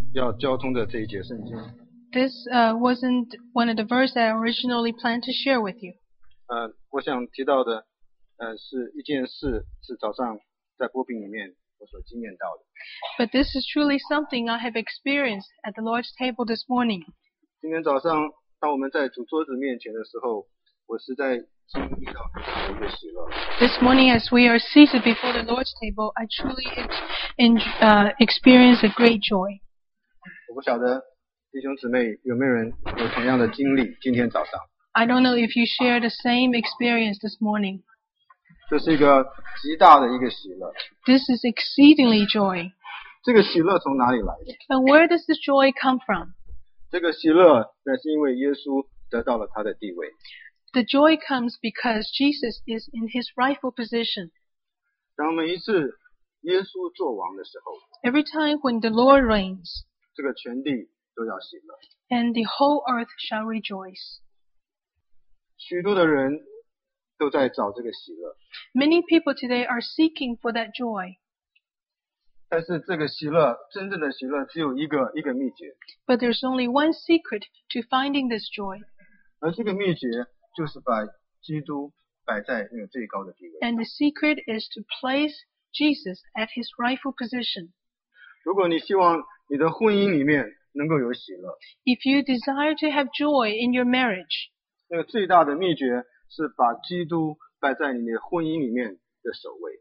要交通的这一节圣经。 This wasn't one of the verses that I originally planned to share with you. 我想提到的是一件事，是早上在波饼里面我所经验到的。 But this is truly something I have experienced at the Lord's table this morning. 今天早上当我们在主桌子面前的时候，我实在经历到很大的一个喜乐。 This morning, as we are seated before the Lord's table, I truly experienced a great joy. 我不晓得弟兄姊妹有没有人有同样的经历？今天早上， I don't know if you share the same experience this morning. 这是一个极大的一个喜乐。 This is exceedingly joy. 这个喜乐从哪里来的？ And where does this joy come from? 这个喜乐那是因为耶稣得到了他的地位。 The joy comes because Jesus is in his rightful position. 当每一次耶稣做王的时候， Every time when the Lord reigns, 这个全地都要喜乐。 and the whole earth shall rejoice. 许多的人都在找这个喜乐， Many people today are seeking for that joy. 但是这个喜乐，真正的喜乐只有一个秘诀， But there's only one secret to finding this joy. 而这个秘诀就是把基督摆在那个最高的地位。 And the secret is to place Jesus at his rightful position. 如果你希望你的婚姻里面能够有喜乐， If you desire to have joy in your marriage, 那个最大的秘诀是把基督摆在你的婚姻里面的首位。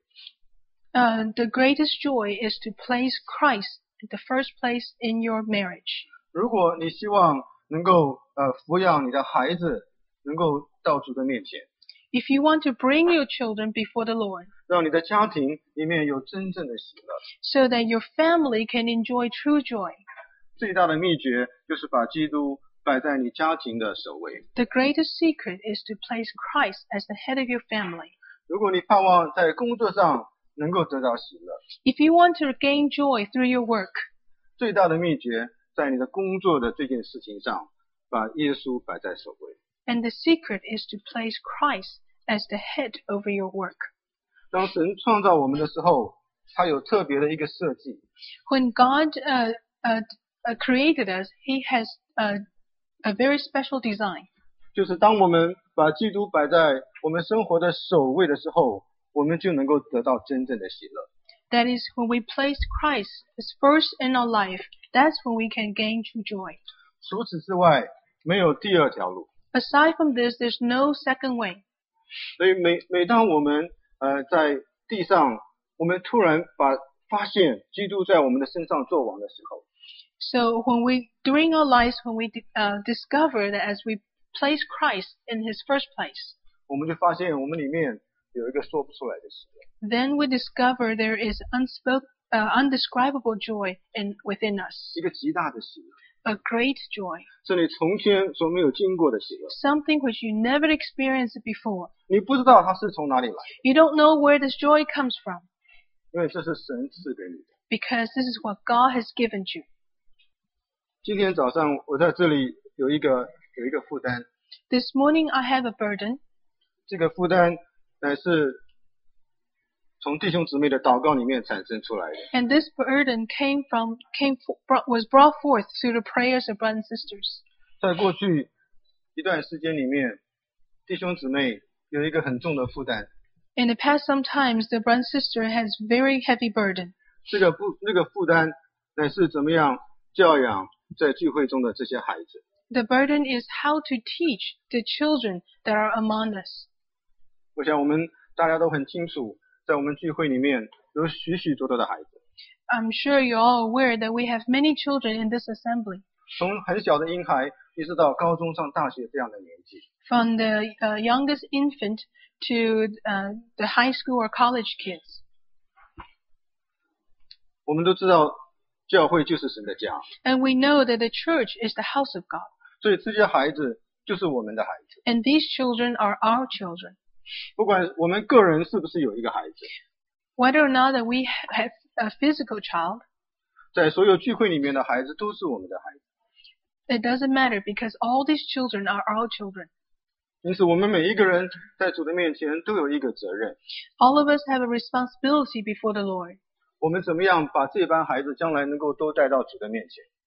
the greatest joy is to place Christ at the first place in your marriage. 如果你希望能够抚养你的孩子，能够到主的面前， If you want to bring your children before the Lord, 让你的家庭里面有真正的喜乐， so that your family can enjoy true joy, 最大的秘诀就是把基督摆在你家庭的首位。 the greatest secret is to place Christ as the head of your family. 如果你盼望在工作上能够得到喜乐， If you want to gain joy through your work, 最大的秘诀在你的工作的这件事情上，把耶稣摆在首位。 and the secret is to place Christ as the head over your work. 当神创造我们的时候，他有特别的一个设计， When God created us, He has a very special design. 就是当我们把基督摆在我们生活的首位的时候，我们就能够得到真正的喜乐。 That is, when we place Christ as first in our life, that's when we can gain true joy. 除此之外，没有第二条路。 Aside from this, there's no second way. 所以每当我们在地上，我们突然发现基督在我们的身上作王的时候， So during our lives, when we discover that as we place Christ in His first place, 我们就发现我们里面有一个说不出来的喜乐， then we discover there is undescribable joy within us, 一个极大的喜乐， a great joy, 是你从前所没有经过的喜乐。 something which you never experienced before. 你不知道它是从哪里来的， You don't know where this joy comes from, 因为这是神赐给你的。 because this is what God has given you. 今天早上我在这里有一个负担， This morning I have a burden. 这个负担是从弟兄姊妹的祷告里面产生出来的。 And this burden was brought forth through the prayers of brothers and sisters. 在过去一段时间里面，弟兄姊妹有一个很重的负担， In the past, sometimes the brother and sister has very heavy burden. 那个负担是怎么样教养在聚会中的这些孩子。 The burden is how to teach the children that are among us. 我想我们大家都很清楚，在我们聚会里面有许许多多的孩子， I'm sure you're all aware that we have many children in this assembly, 从很小的婴孩一直到高中上大学这样的年纪。 from the youngest infant to the high school or college kids. 我们都知道教会就是神的家， And we know that the church is the house of God. 所以这些孩子就是我们的孩子。 And these children are our children. 不管我们个人是不是有一个孩子， Whether or not that we have a physical child, 在所有聚会里面的孩子都是我们的孩子。 it doesn't matter because all these children are our children. 因此我们每一个人在主的面前都有一个责任， All of us have a responsibility before the Lord. 我们怎么样把这班孩子将来能够都带到主的面前？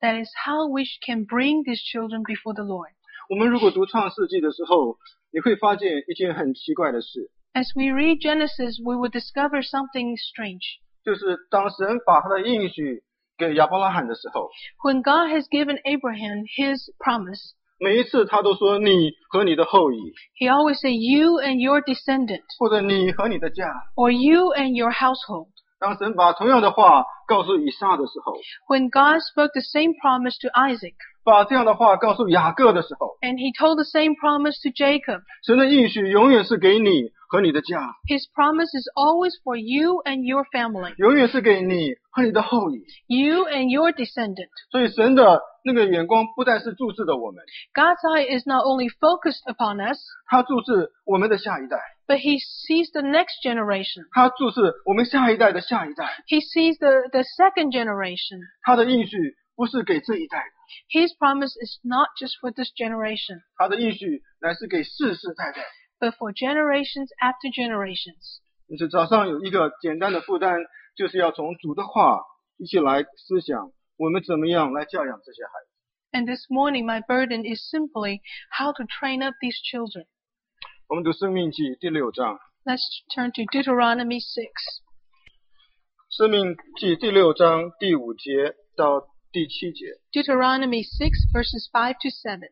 That is how we can bring these children before the Lord. 我们如果读创世纪的时候，你会发现一件很奇怪的事， As we read Genesis, we will discover something strange. 就是当神把他的应许给亚伯拉罕的时候， When God has given Abraham his promise, 每一次他都说你和你的后裔， he always said, you and your descendant, 或者你和你的家。 or you and your household. 当神把同样的话告诉以撒的时候， When God spoke the same promise to Isaac, 把这样的话告诉雅各的时候， and he told the same promise to Jacob, 神的应许永远是给你和你的家， his promise is always for you and your family, 永远是给你和你的后裔。 you and your descendant. 所以神的那个眼光不但是注视着我们， God's eye is not only focused upon us, 他注视我们的下一代， but he sees the next generation. 他注视我们下一代的下一代。 He sees the second generation. 他的应许不是给这一代的， His promise is not just for this generation, 他的应许乃是给世世代代。 but for generations after generations. 因此早上有一个简单的负担，就是要从主的话一起来思想，我们怎么样来教养这些孩子。 And this morning, my burden is simply how to train up these children. 我们读生命记第6章， Let's turn to Deuteronomy 6. 生命记第6章第5节到第7节。 Deuteronomy 6, verses 5 to 7.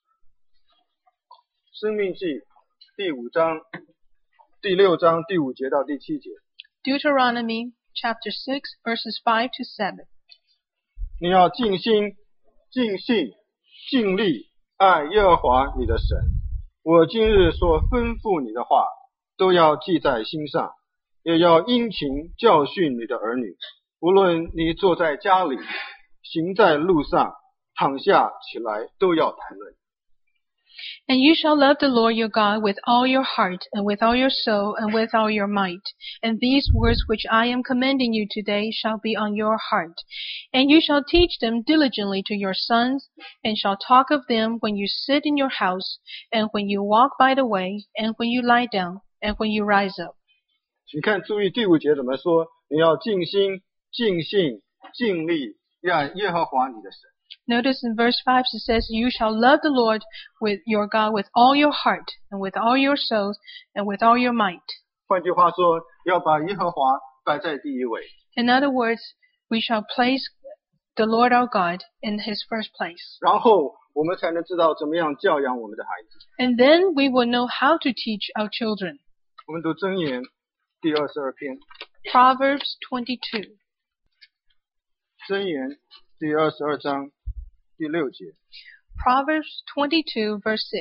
生命记第5章第6章第5节到第7节。 Deuteronomy chapter 6, verses 5 to 7. 你要尽心、尽性、尽力爱耶和华你的神。我今日所吩咐你的话，都要记在心上，也要殷勤教训你的儿女。无论你坐在家里，行在路上，躺下起来，都要谈论。 And you shall love the Lord your God with all your heart, and with all your soul, and with all your might. And these words which I am commanding you today shall be on your heart. And you shall teach them diligently to your sons, and shall talk of them when you sit in your house, and when you walk by the way, and when you lie down, and when you rise up. 请看，注意第5节怎么说？你要尽心、尽性、尽力爱耶和华你的神。 Notice in verse 5 it says, you shall love the Lord with your God with all your heart, and with all your soul, and with all your might. 换句话说，要把耶和华摆在第一位。 In other words, we shall place the Lord our God in his first place. 然后我们才能知道怎么样教养我们的孩子。 And then we will know how to teach our children. 我们读箴言第22篇， Proverbs 22. 箴言第22章第6节。 Proverbs 22, verse 6.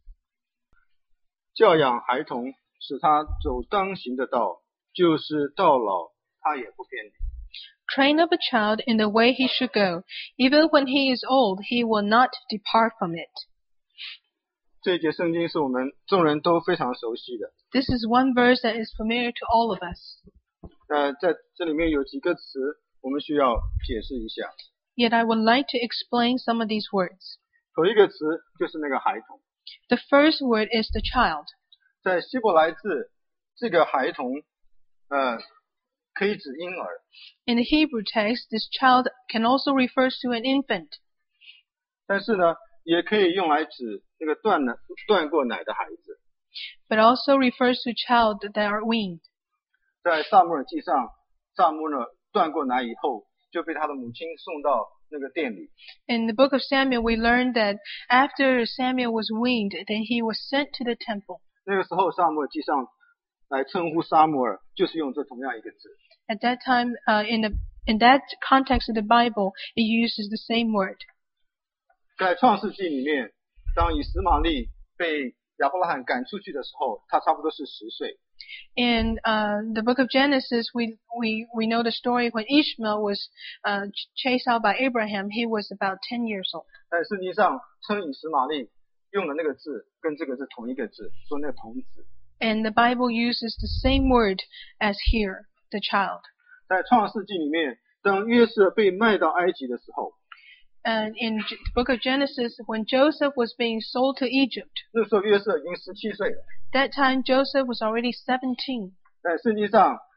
教养孩童，使他走当行的道，就是到老他也不偏离。 Train up a child in the way he should go. Even when he is old, he will not depart from it. 这一节圣经是我们众人都非常熟悉的。 This is one verse that is familiar to all of us. 在这里面有几个词我们需要解释一下。 Yet I would like to explain some of these words. 头一个词就是那个孩童， The first word is the child. 在希伯来字，这个孩童，可以指婴儿， In the Hebrew text, this child can also refer to an infant, 但是呢，也可以用来指那个断过奶的孩子。 but also refers to child that are weaned. 在撒母耳记上，撒母耳断过奶以后，就被他的母亲送到那个殿里。 In the book of Samuel, we learned that after Samuel was weaned, then he was sent to the temple. 那个时候，撒母耳记上来称呼撒母耳，就是用这同样一个字。 At that time, in that context of the Bible, it uses the same word. 在创世纪里面，当以实玛利被亚伯拉罕赶出去的时候，他差不多是10岁。 In the book of Genesis, we know the story when Ishmael was chased out by Abraham. He was about 10 years old. 但圣经上称以实玛利用的那个字跟这个是同一个字，说那个童子。 And the Bible uses the same word as here, the child. 在创世纪里面，当约瑟被卖到埃及的时候， And in the book of Genesis, when Joseph was being sold to Egypt, 那时候约瑟已经17岁了。 that time Joseph was already 17. 在圣经上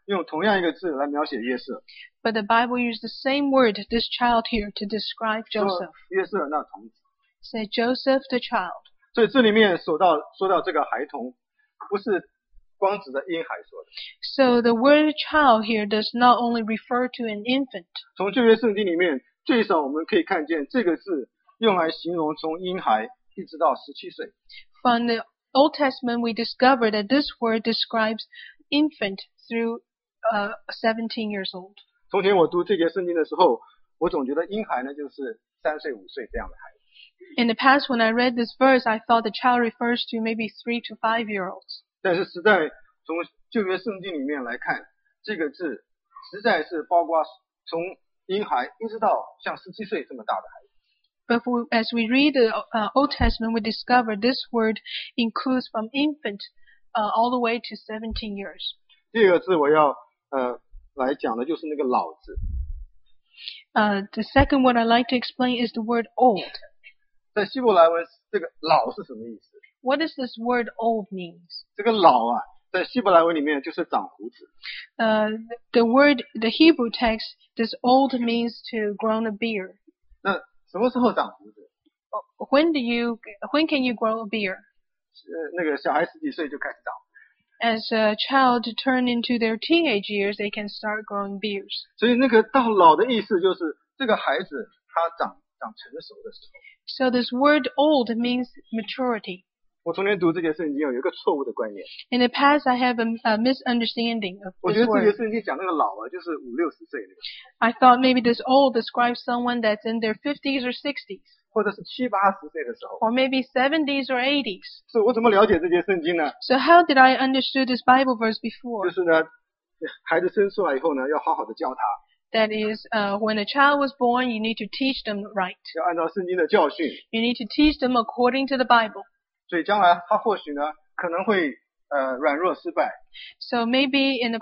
用同样一个字来描写约瑟， But the Bible used the same word, this child here, to describe 说 Joseph. 约瑟那童子。 Said Joseph the child. 所以这里面说到这个孩童，不是光指着婴孩说的。 So the word child here does not only refer to an infant. 从旧约圣经里面，最少我们可以看见这个字用来形容从婴孩一直到17岁。 From the Old Testament, we discover that this word describes infant through 17 years old. 从前我读这节圣经的时候，我总觉得婴孩呢就是3岁5岁这样的孩子。 In the past, when I read this verse, I thought the child refers to maybe 3 to 5-year-olds. 但是实在从旧约圣经里面来看，这个字实在是包括从婴孩一直到像17岁这么大的孩子。 But as we read the Old Testament, we discover this word includes from infant all the way to 17 years. 第二个字我要来讲的就是那个老字。 The second word I'd like to explain is the word old. 在希伯来文，这个老是什么意思？ What does this word old mean? 这个老啊，在希伯来文里面就是长胡子。 The Hebrew text, this old means to grown a beard. 那什么时候长胡子？ When can you grow a beard? 那个小孩10几岁就开始长。 As a child turn into their teenage years, they can start growing beards. 所以那个到老的意思就是这个孩子他长成熟的时候。 So this word old means maturity. 我从前读这节圣经有一个错误的观念， In the past, I have a misunderstanding of 我觉 this 得这节 word. 圣经讲那个老啊，就是50、60岁那个， I thought maybe this old describes someone that's in their 50s or 60s, 或者是70、80岁的时候。 or maybe 70s or 80s. 所以我怎么了解这节圣经呢？ So how did I understood this Bible verse 就 before? 是呢，孩子生出来以后呢，要好好的教他， That is, when a child was born, you need to teach them right. 要按照圣经的教训， You need to teach them according to the Bible. 所以将来他或许呢可能会软弱失败， So maybe in the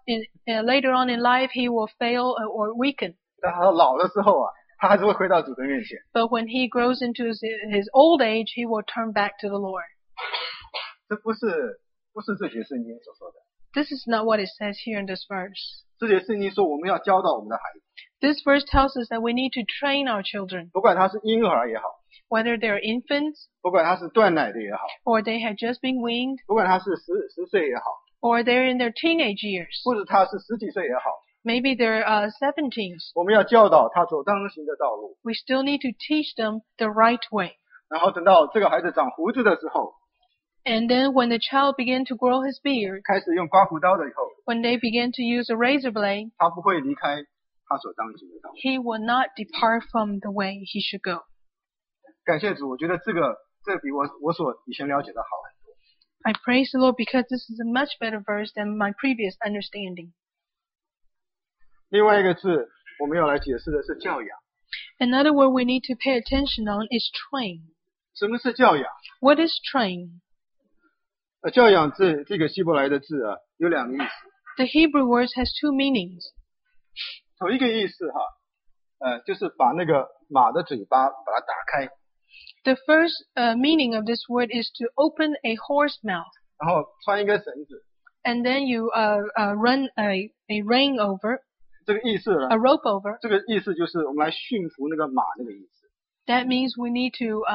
later on in life, he will fail or weaken. 但他老的时候啊，他还是会回到主的面前。 But when he grows into his old age, he will turn back to the Lord. 这不是这节圣经所说的。 This is not what it says here in this verse. 这节圣经说我们要教导我们的孩子， This verse tells us that we need to train our children, 不管他是婴儿也好， whether they're infants 不管他是断奶的也好， or they have just been weaned 不管他是10岁也好， or they're in their teenage years. 或者他是10几岁也好， Maybe they're 17s. 我们要教导他走当行的道路。 We still need to teach them the right way. 然后等到这个孩子长胡子的时候， And then when the child begin to grow his beard, 开始用刮胡刀的以后， when they begin to use a razor blade, 他不会离开他所当行的道路。 he will not depart from the way he should go. 感谢主，我觉得这比我所以前了解的好很多。 I praise the Lord because this is a much better verse than my previous understanding. 另外一个字我们要来解释的是教养。 Another word we need to pay attention on is train. 什么是教养？ What is train? 教养这个希伯来的字啊，有2个意思。 The Hebrew word has two meanings. 头一个意思哈，就是把那个马的嘴巴把它打开， The first meaning of this word is to open a horse mouth, 然后穿一根绳子。 and then you run a rein over, 这个意思呢 a，rope over. 这个意思就是我们来驯服那个马那个意思。 That means we need to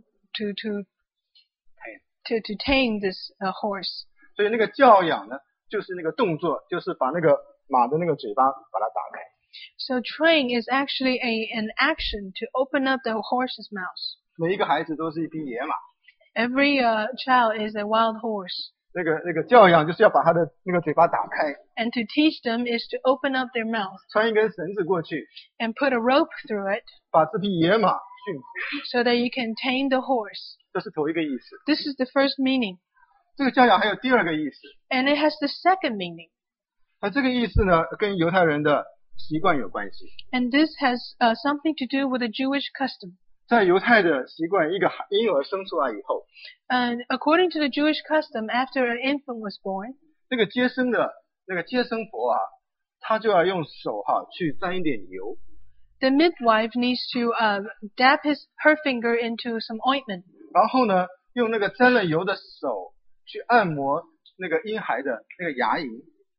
tame this horse. 所以那个教养呢，就是那个动作，就是把那个马的那个嘴巴把它打开。 So train is actually an action to open up the horse's mouth. 每一个孩子都是一匹野马， Every child is a wild horse. 那个教养就是要把他的那个嘴巴打开， And to teach them is to open up their mouth 穿一根绳子过去， and put a rope through it 把这匹野马驯服。 so that you can tame the horse. 这是头一个意思。 This is the first meaning. 这个教养还有第2个意思， And it has the second meaning. 那这个意思呢，跟犹太人的习惯有关系。 And this has something to do with a Jewish custom. 在犹太的习惯，一个婴儿生出来以后， And according to the Jewish custom, after an infant was born, 那个接生婆啊，他就要用手去沾一点油， the midwife needs to dab her finger into some ointment. 然后呢，用那个沾了油的手去按摩那个婴孩的那个牙龈，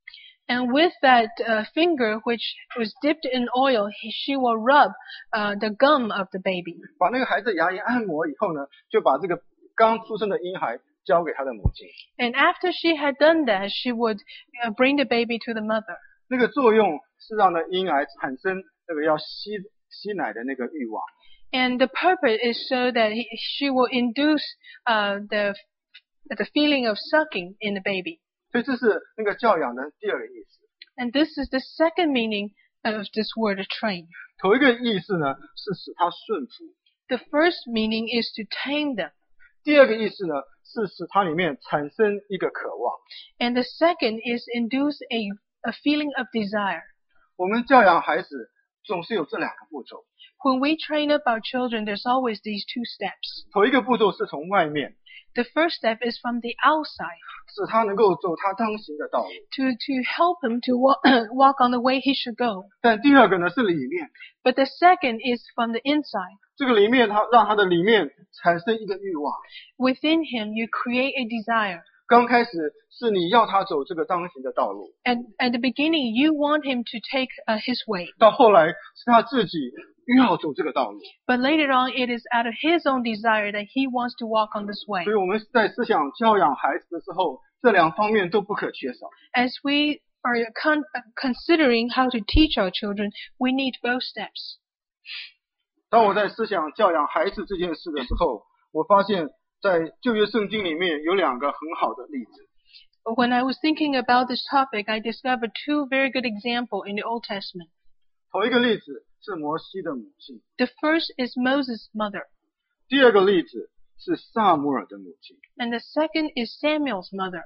And with that finger which was dipped in oil, she will rub the gum of the baby. 把那个孩子牙龈按摩以后呢，就把这个刚出生的婴孩交给他的母亲。 And after she had done that, she would bring the baby to the mother. 那个作用是让那婴儿产生那个要吸奶的那个欲望。 And the purpose is so that she will induce the feeling of sucking in the baby. 所以这是那个教养的第二个意思。 And this is the second meaning of this word train. 头一个意思呢是使他顺服， The first meaning is to tame them. 第二个意思呢是使它里面产生一个渴望。 And the second is induce a feeling of desire. 我们教养孩子总是有这两个步骤。 When we train up our children, there's always these two steps. 头一个步骤是从外面， The first step is from the outside, 使他能够走他当行的道路。 to help him to walk on the way he should go. 但第二个呢是里面， But the second is from the inside. 这个里面他让他的里面产生一个欲望。 Within him, you create a desire. 刚开始是你要他走这个当行的道路， At the beginning, you want him to take his way. 到后来是他自己要走这个道路。 But later on, it is out of his own desire that he wants to walk on this way. 所以我们在思想教养孩子的时候，这两方面都不可缺少。 As we are considering how to teach our children, we need both steps. 当我在思想教养孩子这件事的时候，我发现在旧约圣经里面有两个很好的例子。 When I was thinking about this topic, I discovered two very good examples in the Old Testament. 头一个例子是摩西的母亲， The first is Moses' mother, 第二个例子是撒母耳的母亲。 and the second is Samuel's mother.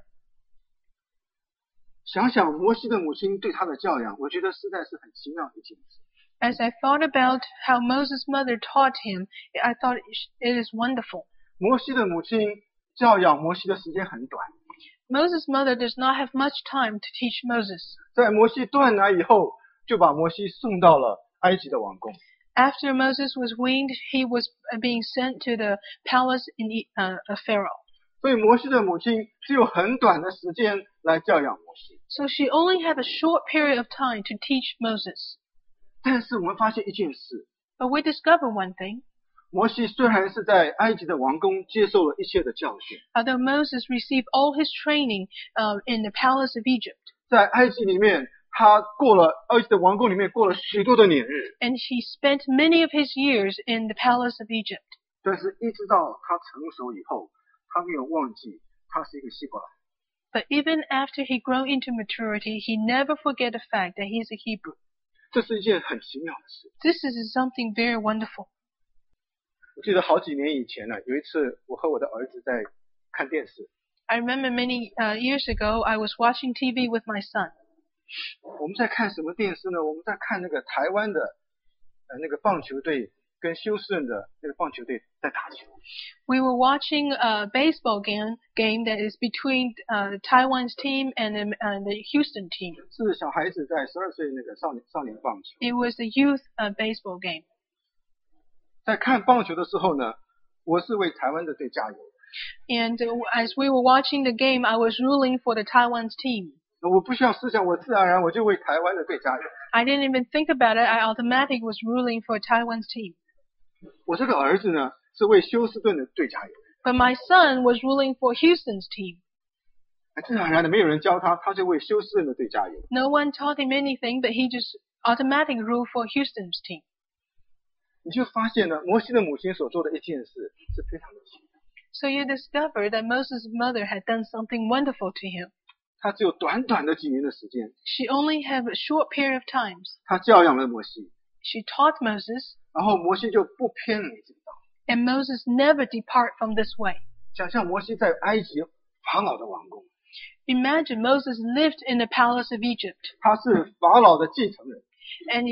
想想摩西的母亲对他的教养，我觉得实在是很奇妙的一件事。 As I thought about how Moses' mother taught him, I thought it is wonderful. 摩西的母亲教养摩西的时间很短， Moses' mother does not have much time to teach Moses. 在摩西断奶以后，就把摩西送到了埃及的王宫。 After Moses was weaned, he was being sent to the palace of Pharaoh. 所以摩西的母亲只有很短的时间来教养摩西。 So she only had a short period of time to teach Moses. 但是我们发现一件事， But we discover one thing. 摩西虽然是在埃及的王宫接受了一切的教训， Although Moses received all his training in the palace of Egypt, 在埃及里面，他过了埃及的王宫里面过了许多的年日， and he spent many of his years in the palace of Egypt. 但是一直到他成熟以后，他没有忘记他是一个希伯来。 But even after he grew into maturity, he never forget the fact that he is a Hebrew. 这是一件很奇妙的事。 This is something very wonderful. 我记得好几年以前呢，有一次我和我的儿子在看电视， I remember many years ago, I was watching TV with my son. 我们在看什么电视呢？我们在看那个台湾的那个棒球队跟休斯顿的那个棒球队在打球。 We were watching a baseball game that is between Taiwan's team and the Houston team. 是小孩子在12岁那个少年棒球。 It was a youth baseball game. 在看棒球的时候呢，我是为台湾的队加油。 And as we were watching the game, I was rooting for the Taiwan's team. 我不需要思想，我自然而然我就为台湾的队加油。 I didn't even think about it. I automatically was rooting for Taiwan's team. 我这个儿子呢，是为休斯顿的队加油。 But my son was rooting for Houston's team. 自然而然的，没有人教他，他就为休斯顿的队加油。 No one taught him anything, but he just automatically rooted for Houston's team. 你就发现呢，摩西的母亲所做的一件事是非常的奇妙。 So you discover that Moses' mother had done something wonderful to him. 他只有短短的几年的时间， She only had a short period of time. 他教养了摩西， She taught Moses, 然后摩西就不偏离这个道。 and Moses never depart from this way. 想象摩西在埃及法老的王宫， Imagine Moses lived in the palace of Egypt, 他是法老的继承人。 and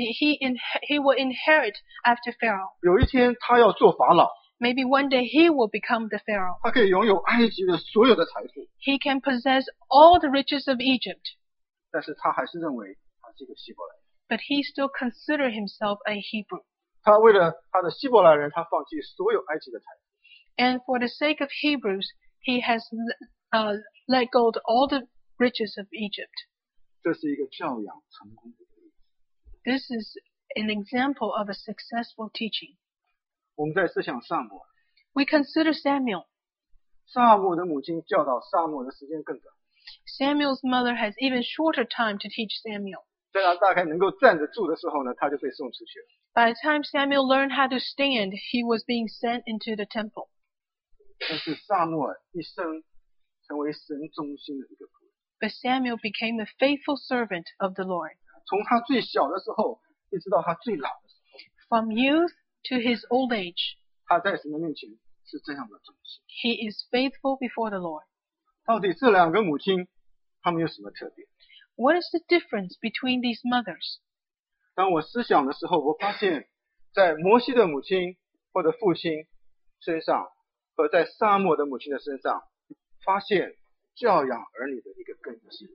he will inherit after Pharaoh. 有一天他要做法老， Maybe one day he will become the Pharaoh. 他可以拥有埃及的所有的财富， He can possess all the riches of Egypt, 但是他还是认为他是一个希伯来人。 but he still considers himself a Hebrew. 他为了他的希伯来人，他放弃所有埃及的财富。 And for the sake of Hebrews, he has let go of all the riches of Egypt. 这是一个教养成功的例子。 This is an example of a successful teaching. 我们在思想撒母耳， We consider Samuel. 撒母耳的母亲教导撒母耳的时间更短， Samuel's mother has even shorter time to teach Samuel. 在他大概能够站得住的时候呢，他就被送出去了。 By the time Samuel learned how to stand, he was being sent into the temple. 但是撒母耳一生成为神忠心的一个仆人， But Samuel became a faithful servant of the Lord. 从他最小的时候一直到他最老的时候， From youth to his old age, 他在神的面前是这样的忠心。 he is faithful before the Lord. 到底这两个母亲她们有什么特别？ What is the difference between these mothers? 当我思想的时候，我发现在摩西的母亲或者父亲身上和在撒母耳的母亲的身上，发现教养儿女的一个根基。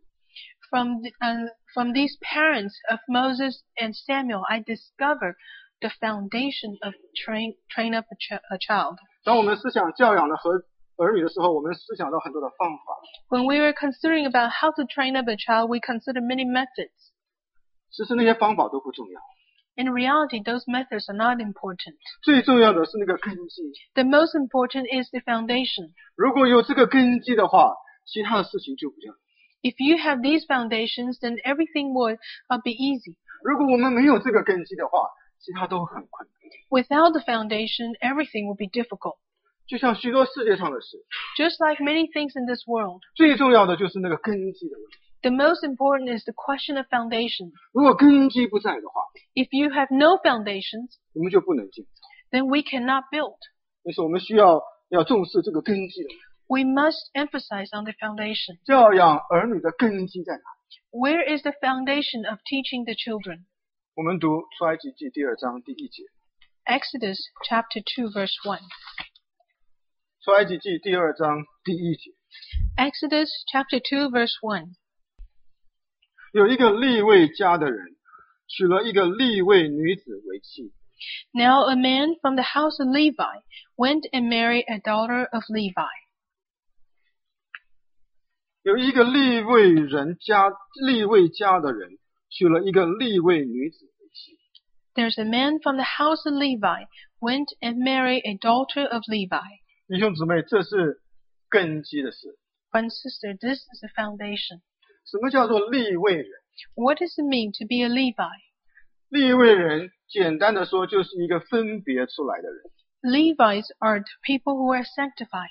From these parents of Moses and Samuel, I discover the foundation of train up a child. 当我们思想教养的和儿女的时候，我们思想到很多的方法。 When we were considering about how to train up a child, we consider many methods. 其实那些方法都不重要， In reality, those methods are not important. 最重要的是那个根基。 The most important is the foundation. 如果有这个根基的话，其他的事情就比较。 If you have these foundations, then everything would be easy. 如果我们没有这个根基的话，其他都很困难。 Without the foundation, everything will be difficult. 就像许多世界上的事， Just like many things in this world, 最重要的就是那个根基的问题。 the most important is the question of foundation. 如果根基不在的话， If you have no foundations, 我们就不能建造。 then we cannot build. 因此，我们需要重视这个根基的问题。 We must emphasize on the foundation. 教养儿女的根基在哪？ Where is the foundation of teaching the children? 我们读出埃及记第2章第1节。 Exodus chapter 2 verse 1. 出埃及记第2章第1节， Exodus chapter 2 verse 1. 有一个利未家的人娶了一个利未女子为妻， Now a man from the house of Levi went and married a daughter of Levi. 有一个利未家的人娶了一个利未女子为妻。 There's a man from the house of Levi went and married a daughter of Levi. 弟兄姊妹，这是根基的事。 But sister, this is the foundation. 什么叫做利未人？ What does it mean to be a Levi? 利未人简单的说，就是一个分别出来的人。 Levites are the people who are sanctified.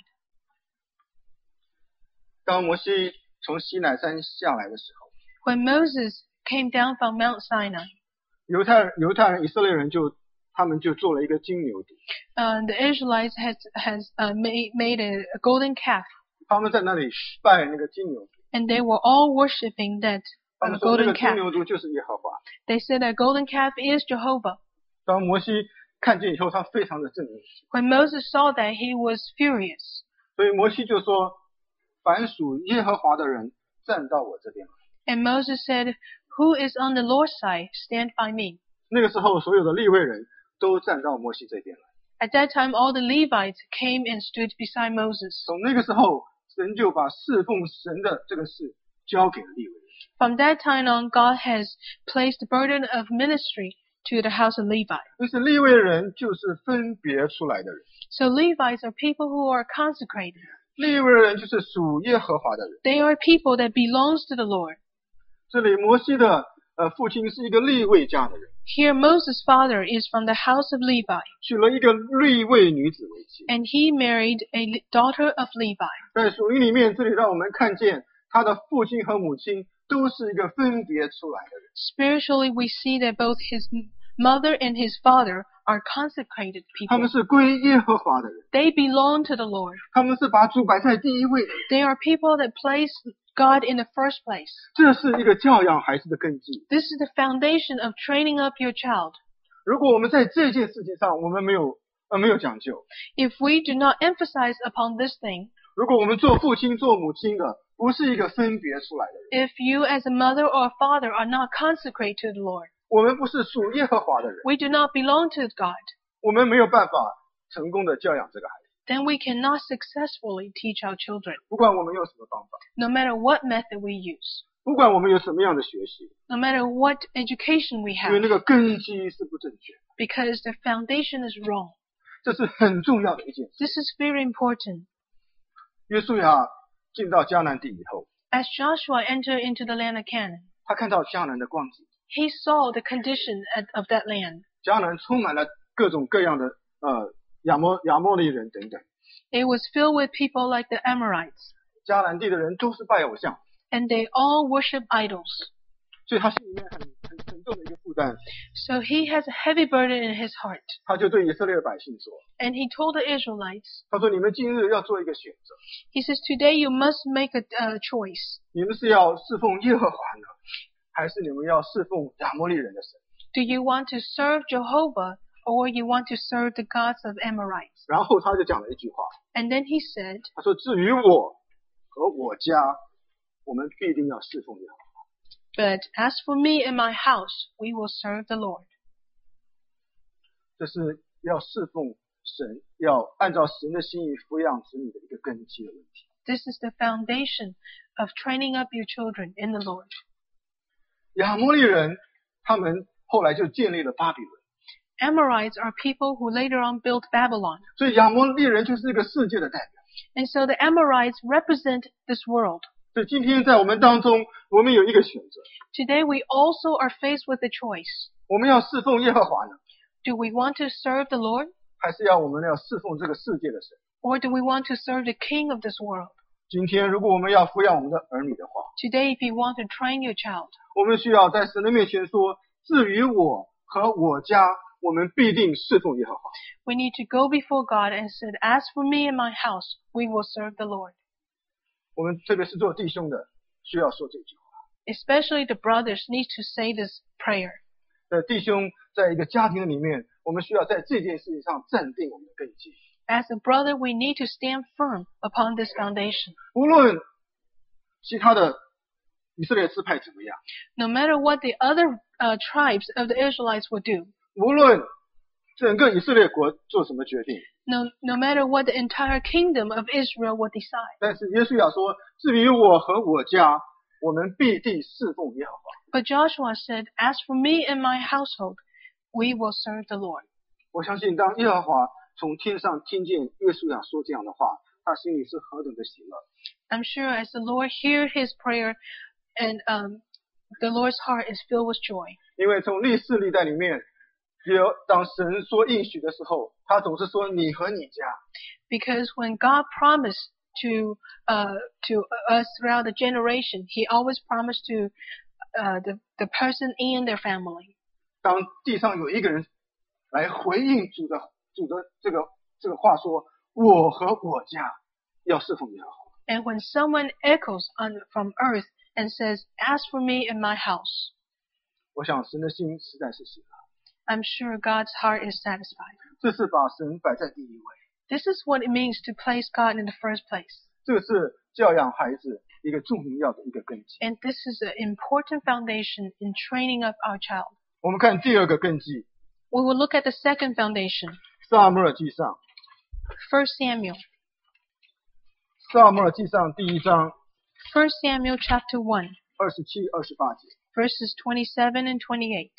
当摩西从西乃山下来的时候， When Moses came down from Mount Sinai, 犹太人、以色列人他们就做了一个金牛犊， the Israelites has made a golden calf, 他们在那里拜那个金牛犊。 and they were all worshiping that 他们说那 golden 个金 calf. 牛犊就是耶和华。 They said that golden calf is Jehovah. 当摩西看见以后，他非常的震怒， When Moses saw that, he was furious. 所以摩西就说：“凡属耶和华的人，站到我这边来。” And Moses said, "Who is on the Lord's side? Stand by me." 那个时候，所有的利未人都站到摩西这边来。 At that time, all the Levites came and stood beside Moses. 从那个时候，神就把侍奉神的这个事交给了利未人。 From that time on, God has placed the burden of ministry to the house of Levi. 因此，利未人就是分别出来的人， So Levites are people who are consecrated. 利未人就是属耶和华的人。 They are people that belongs to the Lord. 这里摩西的父亲是一个利未家的人， Here, Moses' father is from the house of Levi, 娶了一个利未女子为妻。 and he married a daughter of Levi. 在属灵里面，这里让我们看见他的父亲和母亲都是一个分别出来的人。 Spiritually, we see that both his mother and his father are consecrated 他们 people. 是归耶和华的人， They belong to the Lord. 他们是把主摆在第一位的人。 They are people that place God in the first place. 这是一个教养孩子的根基。 This is the foundation of training up your child. 如果我们在这件事情上我们没有讲究， If we do not emphasize upon this thing, 如果我们做父亲做母亲的不是一个分别出来的人， if you as a mother or a father are not consecrated to the Lord, 我们不是属耶和华的人， we do not belong to God, 我们没有办法成功的教养这个孩子。 then we cannot successfully teach our children, 不管我们用什么方法， no matter what method we use. 不管我们有什么样的学习， no matter what education we 因为 have, 那个根基是不正确的， because the foundation is wrong. 这是很重要的一件事。 This is very important. 约书亚进到迦南地以后， As Joshua entered into the land of Canaan, 他看到迦南的光景， he saw the condition of that land. 迦南充满了各种各样的亚摩利人等等， It was filled with people like the Amorites, 迦南地的人都是拜偶像， and they all worship idols. 所以他心里面很沉重的一个负担， So he has a heavy burden in his heart. 他就对以色列的百姓说， And he told the Israelites, 他说你们今日要做一个选择， he says, today you must make a choice. 你们是要侍奉耶和华呢，还是你们要侍奉亚摩利人的神？ Do you want to serve Jehovah, or you want to serve the gods of Amorites? 然后他就讲了一句话， And then he said, 他说至于我和我家，我们必定要侍奉耶和华。 but as for me and my house, we will serve the Lord. 这是要侍奉神，要按照神的心意抚养子女的一个根基的问题。 This is the foundation of training up your children in the Lord. 亚摩利人他们后来就建立了巴比伦， Amorites are people who later on built Babylon. 所以亚摩利人就是一个世界的代表。 And so the Amorites represent this world. 所以今天在我们当中，我们有一个选择， Today we also are faced with a choice. 我们要侍奉耶和华呢， Do we want to serve the Lord, 还是我们要侍奉这个世界的神？ or do we want to serve the king of this world? 今天如果我们要抚养我们的儿女的话， Today, if you want to train your child, 我们需要在神的面前说，至于我和我家，我们必定侍奉耶和华。 we need to go before God and say, as for me and my house, we will serve the Lord. 我们特别是做弟兄的，需要说这句话。 Especially the brothers need to say this prayer. 弟兄在一个家庭里面，我们需要在这件事情上站定我们的根基。 As a brother, we need to stand firm upon this foundation. 无论其他的以色列支派怎么样， No matter what the other tribes of the Israelites will do, 无论整个以色列国做什么决定， no matter what the entire kingdom of Israel will decide. 但是耶稣亚说，至于我和我家，我们必定侍奉耶和华。 But Joshua said, as for me and my household, we will serve the Lord. 我相信当耶和华从天上听见约书亚说这样的话，他心里是何等的喜乐。 I'm sure as the Lord heard his prayer, and the Lord's heart is filled with joy. 因为从历史历代里面，当神说应许的时候，他总是说你和你家。 Because when God promised to us throughout the generation, he always promised to the person and their family. 当地上有一个人来回应主的这个话说，我和我家要侍奉耶和华。 And when someone echoes from earth and says, as for me and my house, 我想神的心实在是喜乐， I'm sure God's heart is satisfied. 这是把神摆在第一位， This is what it means to place God in the first place. 这是教养孩子一个重要的一个根基。 And this is an important foundation in training up our child. 我们看第二个根基， We will look at the second foundation, 撒母耳记上， 1 Samuel. 撒母耳记上第1章 1 Samuel chapter 1, 27、28节。 verses 27 and 28.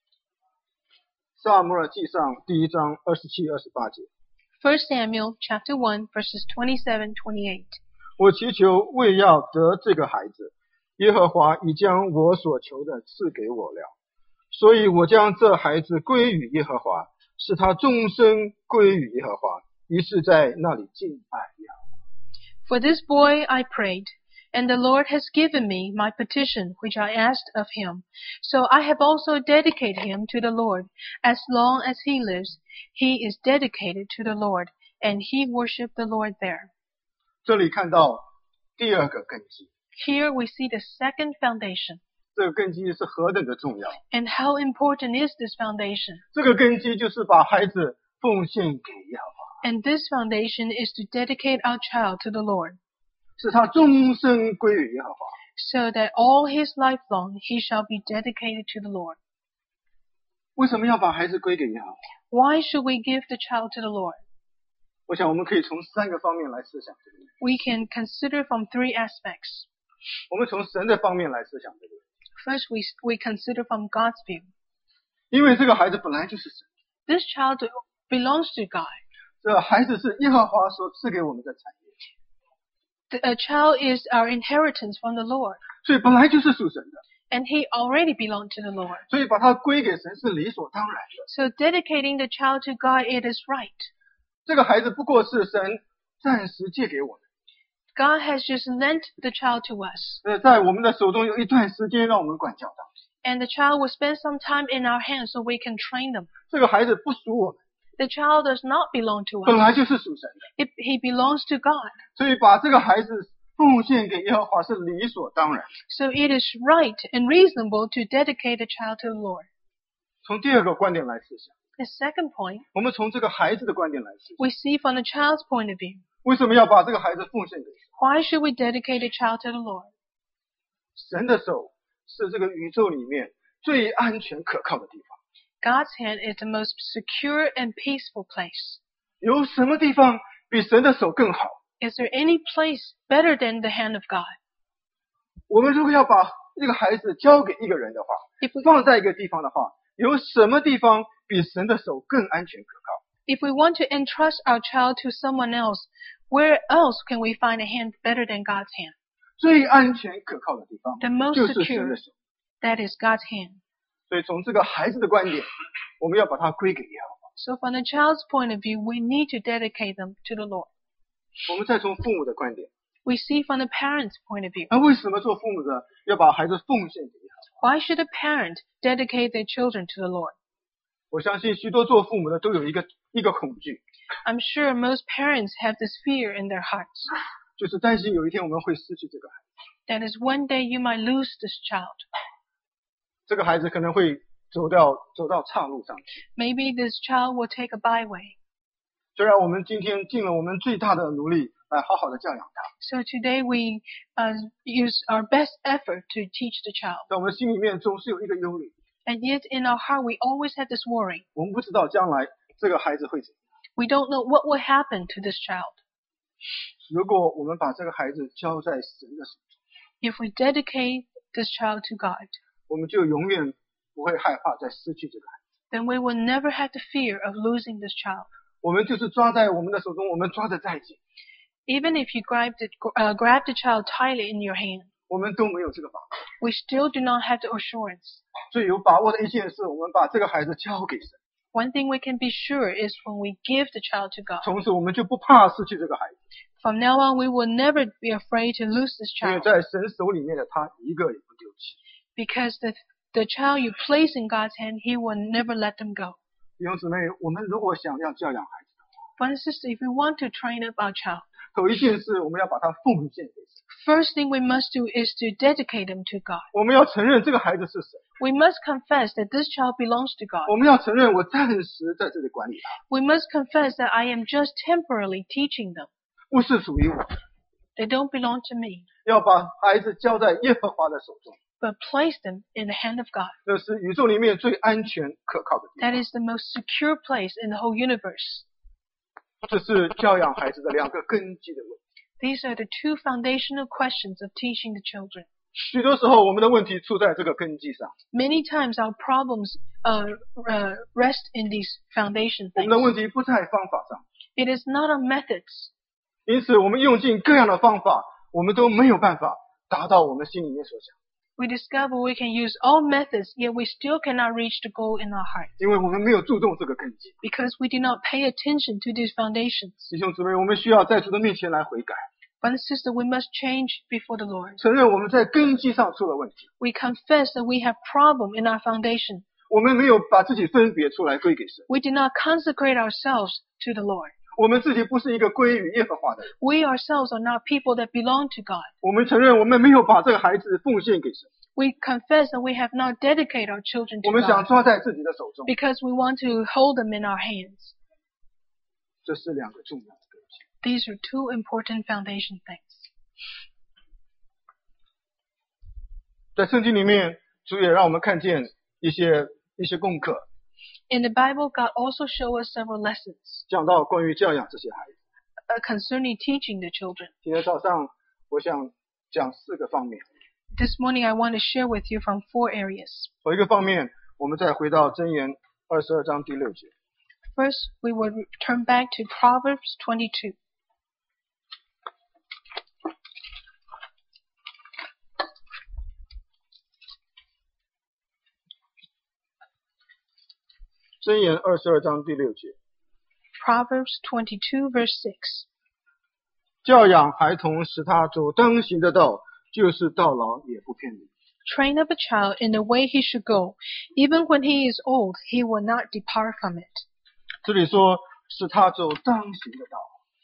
撒母耳记上第1章27、28节。 1 Samuel chapter 1, verses 27, 28. 我祈求为要得这个孩子，耶和华已将我所求的赐给我了，所以我将这孩子归于耶和华，使他终身归于耶和华。于是在那里敬拜耶和华。 For this boy I prayed, and the Lord has given me my petition which I asked of him. So I have also dedicated him to the Lord. As long as he lives, he is dedicated to the Lord, and he worshiped the Lord there. 这里看到第二个根基， Here we see the second foundation. 这个根基是何等的重要。 And how important is this foundation? 这个根基就是把孩子奉献给耶和华， And this foundation is to dedicate our child to the Lord, 使他终身归于耶和华。 so that all his life long he shall be dedicated to the Lord. 为什么要把孩子归给耶和华？ Why should we give the child to the Lord? 我想我们可以从3个方面来思想这个问题。 We can consider from 3 aspects. 我们从神的方面来思想这个问题， First, we consider from God's view. 因为这个孩子本来就是神， This child belongs to God. 这孩子是耶和华所赐给我们的产业， A child is our inheritance from the Lord, 所以本来就是属神的， and he already belonged to the Lord. 所以把它归给神是理所当然的。 So dedicating the child to God, it is right. 这个孩子不过是神暂时借给我们， God has just lent the child to us, 在我们的手中有一段时间让我们管教他。 and the child will spend some time in our hands so we can train them. 这个孩子不属我们， The child does not belong to 本 us. 来就是属神的， He belongs to God. 所以把这个孩子奉献给耶和华是理所当然。 So it is right and reasonable to dedicate the child to the Lord. 从第二个观点来思想， The second point, 我们从这个孩子的观点来思想， we see from the child's point of view. 为什么要把这个孩子奉献给神？ Why should we dedicate the child to the Lord? 神的手是这个宇宙里面最安全可靠的地方。 God's hand is the most secure and peaceful place. 有什么地方比神的手更好？ Is there any place better than the hand of God? 我们如果要把这个孩子交给一个人的话， If we, 放在一个地方的话，有什么地方比神的手更安全可靠？ if we want to entrust our child to someone else, where else can we find a hand better than God's hand? 最安全可靠的地方 The most 就是神 secure, 的手。 that is God's hand. 所以从这个孩子的观点，我们要把它归给耶和华。 So from the child's point of view, we need to dedicate them to the Lord. 我们再从父母的观点， We see from the parent's point of view. 那为什么做父母的要把孩子奉献给耶和华？ Why should a parent dedicate their children to the Lord? 我相信许多做父母的都有一个恐惧， I'm sure most parents have this fear in their hearts. 就是担心有一天我们会失去这个孩子， That is one day you might lose this child. 这个孩子可能会走到岔路上去。 Maybe this child will take a byway. 虽然我们今天尽了我们最大的努力来好好的教养他， So today we use our best effort to teach the child. 在我们心里面总是有一个忧虑， And yet in our heart we always have this worry. 我们不知道将来这个孩子会怎样。 We don't know what will happen to this child. 如果我们把这个孩子交在神的手中， If we dedicate this child to God, 我们就永远不会害怕再失去这个孩子。 then we will never have the fear of losing this child. 我们就是抓在我们的手中，我们抓得再紧， Even if you grab the child tightly in your hand, 我们都没有这个把握。 we still do not have the assurance. 最有把握的一件事，我们把这个孩子交给神， One thing we can be sure is when we give the child to God. 从此我们就不怕失去这个孩子， From now on, we will never be afraid to lose this 因为 child 在神手里面的他一个也不丢弃。 because the child you place in God's hand, He will never let them go. 弟兄姊妹，我们如果想要教养孩子， Brothers and sisters, if we want to train up our child, 头一件事我们要把它奉献给神， first thing we must do is to dedicate them to God. 我们要承认这个孩子是神， We must confess that this child belongs to God. 我们要承认我暂时在这里管理他， We must confess that I am just temporarily teaching them. 不是属于我的， They don't belong to me, 要把孩子交在耶和华的手中， but place them in the hand of God. 这是宇宙里面最安全可靠的地 That 方。 is the most secure place in the whole universe. 这是教养孩子的两个根基的问题。 These are the two foundational questions of teaching the children. 许多时候，我们的问题出在这个根基上， Many times our problems rest in these foundation 我们的 things. 问题不在方法上。 It is not on methods. 因此，我们用尽各样的方法，我们都没有办法达到我们心里面所想， We discover we can use all methods, yet we still cannot reach the goal in our heart 因为我们没有注重这个根基。 because we did not pay attention to these foundations. 弟兄姊妹，我们需要在主的面前来悔改， Brother and sister, we must change before the Lord. 承认我们在根基上出了问题， We confess that we have problem in our foundation. 我们没有把自己分别出来归给神， We did not consecrate ourselves to the Lord. 我们自己不是一个归于耶和华的人， We ourselves are not people that belong to God. 我们承认我们没有把这个孩子奉献给神， We confess that we have not dedicated our children 我 to 们想 God 抓在自己的手中， because we want to hold them in our hands. 这是两个重要的根基。 These are two important foundation things. 在圣经里面，主也让我们看见一些功课， In the Bible, God also shows us several lessons 讲到关于教养这些孩子。 concerning teaching the children. 今天早上，我想讲4个方面。 This morning I want to share with you from 4 areas. 头一个方面，我们再回到箴言22章第6节。 First, we will turn back to Proverbs 22. 箴言22章第6节。 Proverbs 22 verse 6. 教养孩童，使他走当行的道，就是到老也不偏离。 Train up a child in the way he should go. Even when he is old, he will not depart from it. 这里说使他走当行的道，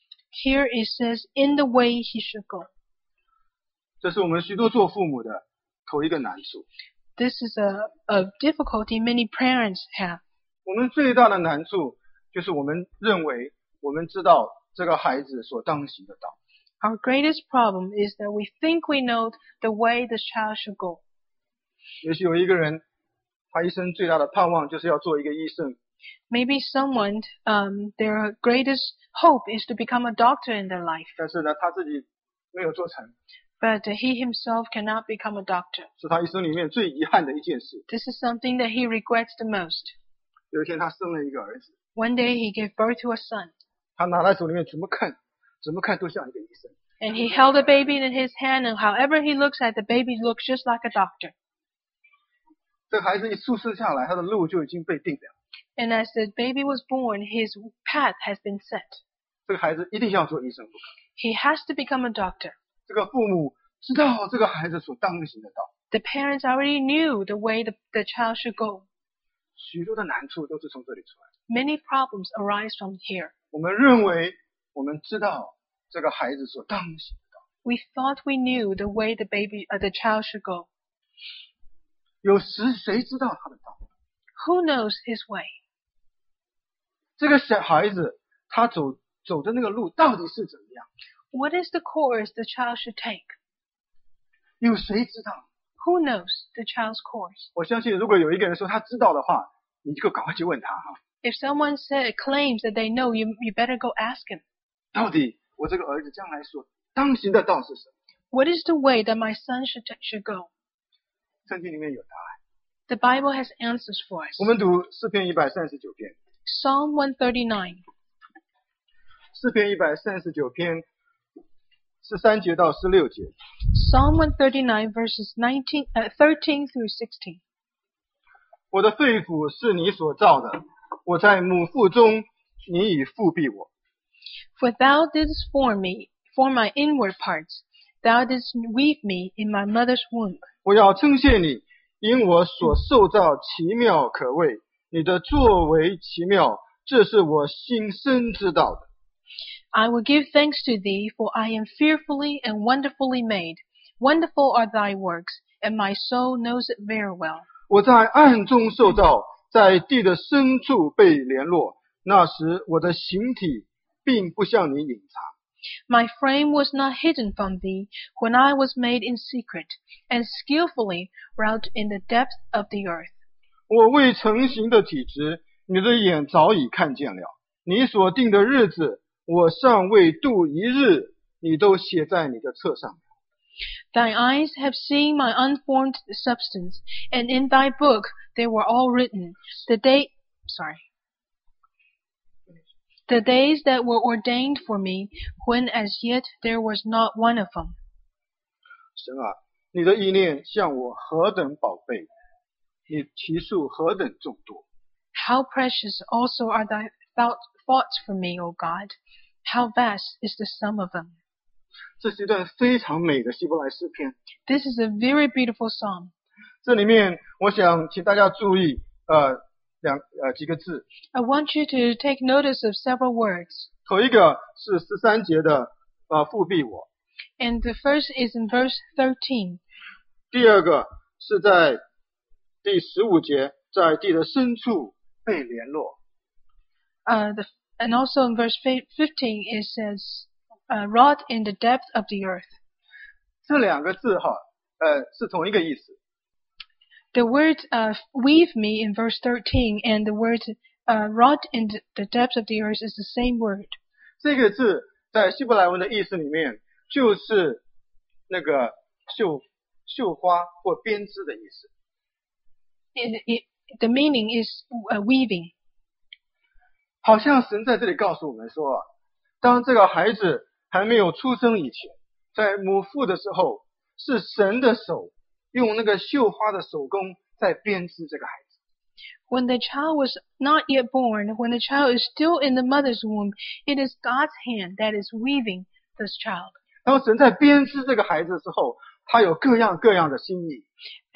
Here it says, in the way he should go. 这是我们许多做父母的头一个难处。 This is a difficulty many parents have. 我们最大的难处就是我们认为我们知道这个孩子所当行的道。 Our greatest problem is that we think we know the way the child should go. 也许有一个人，他一生最大的盼望就是要做一个医生， Maybe someone, their greatest hope is to become a doctor in their life, 但是呢，他自己没有做成， but he himself cannot become a doctor. 是他一生里面最遗憾的一件事。 This is something that he regrets the most. 有一天他生了一个儿子， One day he gave birth to a son, 他拿在手里面怎么看都像一个医生。 and he held the baby in his hand, and however he looks at the baby looks just like a doctor. 这个孩子一出生下来，他的路就已经被定了。 And as the baby was born, his path has been set. 这个孩子一定要做医生不可。 He has to become a doctor. 这个父母知道这个孩子所当行的道， The parents already knew the way the child should go. 许多的难处都是从这里出来的。 Many problems arise from here. 我们认为我们知道这个孩子所当行的道， We thought we knew the way the child should go. 有时谁知道他的道？ Who knows his way? 这个小孩子他走的那个路到底是怎么样？ What is the course the child should take? 有谁知道？ Who knows the child's course? 我相信如果有一个人说他知道的话，你就赶快去问他哈， If someone claims that they know, you better go ask him. 到底我这个儿子将来所当行的道是什么？ What is the way that my son should go? 圣经里面有答案。 The Bible has answers for us. 我们读诗篇139篇， Psalm 139. 诗篇139篇13节到16节。 Psalm 139 verses 13 through 16. 我的肺腑是你所造的，我在母腹中，你已复庇我。 For thou didst form my inward parts. Thou didst weave me in my mother's womb. 我要称谢你，因我所受造奇妙可畏，你的作为奇妙，这是我心深知道的。 I will give thanks to thee, for I am fearfully and wonderfully made. Wonderful are thy works, and my soul knows it very well. 我在暗中受造，在地的深处被联络，那时我的形体并不向你隐藏。 My frame was not hidden from thee when I was made in secret, and skillfully wrought in the depth of the earth. 我未成形的体质，你的眼早已看见了。你所定的日子，我尚未度一日，你都写在你的册上。 Thy eyes have seen my unformed substance, and in thy book they were all written. The days that were ordained for me, when as yet there was not one of them. 神啊，你的意念向我何等宝贝，你其数何等众多。 How precious also are thy thoughts for me, O God. How vast is the sum of them. 这是一段非常美的希伯来诗篇。 This is a very beautiful psalm. 这里面，我想请大家注意，几个字。 I want you to take notice of several words. 头一个是13节的复庇我， And the first is in verse 13. 第二个是在第15节，在地的深处被联络。 And also in verse 15 it says, wrought in the depth of the earth. 这两个字是同一个意思。 The word weave me in verse 13 and the word wrought in the depth of the earth is the same word. 这个字在希伯来文的意思里面，就是那个绣花或编织的意思。 The meaning is weaving. 好像神在这里告诉我们说，当这个孩子还没有出生以前，在母腹的时候，是神的手用那个绣花的手工在编织这个孩子。 When the child was not yet born, when the child is still in the mother's womb, it is God's hand that is weaving this child. 当神在编织这个孩子的时候，他有各样各样的心意。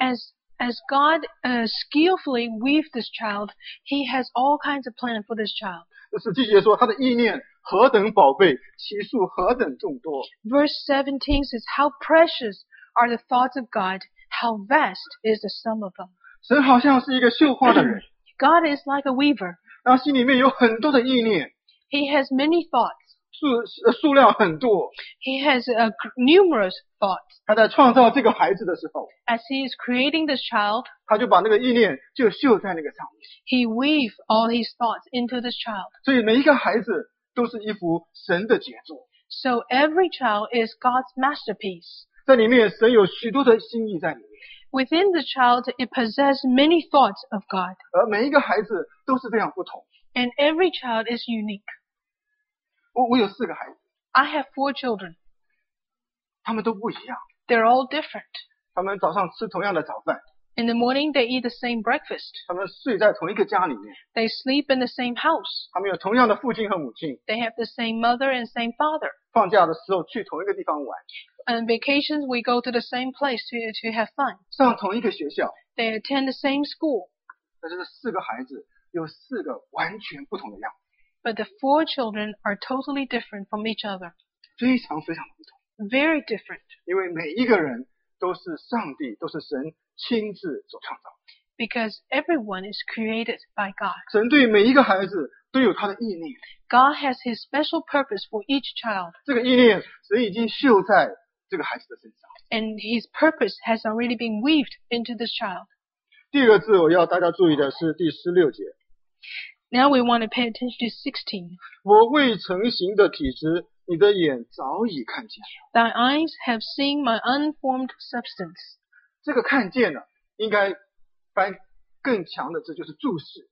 As God skillfully weaved this child, He has all kinds of plans for this child. 使徒节说，他的意念何等宝贝，其数何等众多。 Verse 17 says, "How precious are the thoughts of God! How vast is the sum of them!" 神好像是一个绣花的人， God is like a weaver. 他心里面有很多的意念， He has many thoughts. 数量很多。 He has numerous thoughts. 他在创造这个孩子的时候， As He is creating this child, 他就把那个意念就绣在那个上面。 He weaved all His thoughts into this child. 所以每一个孩子都是一幅神的杰作， So every child is God's masterpiece. 在里面神有许多的心意在里面， Within the child, it possesses many thoughts of God. 而每一个孩子都是这样不同。 And every child is unique. 我有4个孩子， I have 4 children. 他们都不一样。 They're all different. 他们早上吃同样的早饭， In the morning, they eat the same breakfast. 他们睡在同一个家里面， They sleep in the same house. 他们有同样的父亲和母亲。 They have the same mother and same father. 放假的时候去同一个地方玩， On vacations, we go to the same place to have fun. 上同一个学校。 They attend the same school. 但是这4个孩子有4个完全不同的样子， But the 4 children are totally different from each other. 非常非常的不同。 Very different. 因为每一个人都是上帝，都是神亲自所创造。 Because everyone is created by God. 神对每一个孩子都有他的意念， God has His special purpose for each child. 这个意念神已经绣在这个孩子的身上。 And His purpose has already been weaved into this child. 第二个字我要大家注意的是第16节， Now we want to pay attention to 16. 我未成形的体质，你的眼早已看见。 Thy eyes have seen my unformed substance. 这个看见呢，应该翻更强的字就是注视。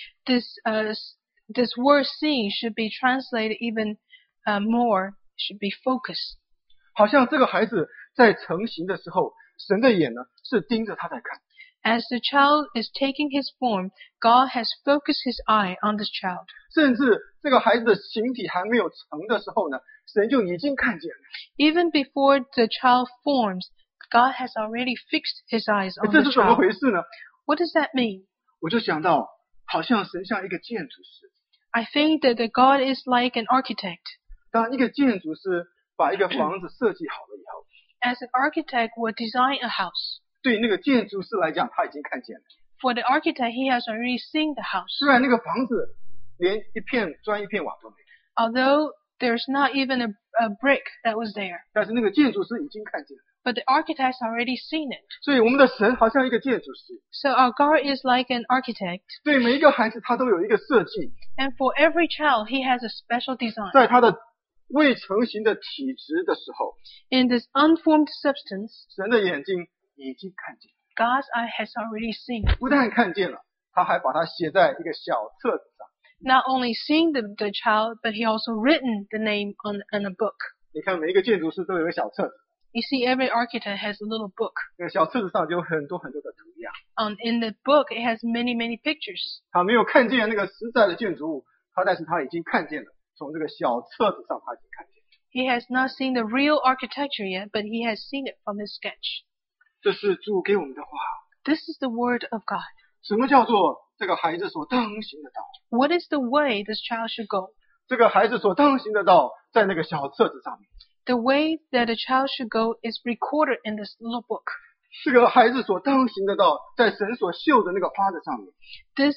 This word seeing should be translated even more, should be focus. 好像这个孩子在成形的时候，神的眼呢是盯着他在看。 As the child is taking his form, God has focused His eye on this child. 甚至这个孩子的形体还没有成的时候呢，神就已经看见了。 Even before the child forms, God has already fixed His eyes on 这 the 是怎么 child. 回事呢？ What does that mean? 我就想到，好像神像一个建筑师。 I think that the God is like an architect. 当一个建筑师把一个房子设计好了以后， As an architect would design a house. 对那个建筑师来讲，他已经看见了。 For the architect, he has already seen the house. 虽然那个房子连一片砖一片瓦都没有， Although there's not even a brick that was there. 但是那个建筑师已经看见了。 But the architect has already seen it. 所以我们的神好像一个建筑师， So our God is like an architect. 对每一个孩子他都有一个设计， And for every child, he has a special design. 在他的未成形的体质的时候， In this unformed substance, 神的眼睛已经看见了， God's eye has already seen it. 不但看见了，他还把它写在一个小册子上。 Not only seeing the child, but he also written the name on a book. 你看每一个建筑师都有一个小册子， You see, every architect has a little book. 那个小册子上就有很多很多的图样。 In the book, it has many, many pictures. 他没有看见那个实在的建筑物，但是他已经看见了，从这个小册子上他已经看见了。 He has not seen the real architecture yet, but he has seen it from his sketch. 这是主给我们的话。 This is the word of God. 什么叫做这个孩子所当行的道？ What is the way this child should go? 这个孩子所当行的道，在那个小册子上面。 The way that a child should go is recorded in this little book. 这个孩子所当行的道，在神所绣的那个花子上面。 This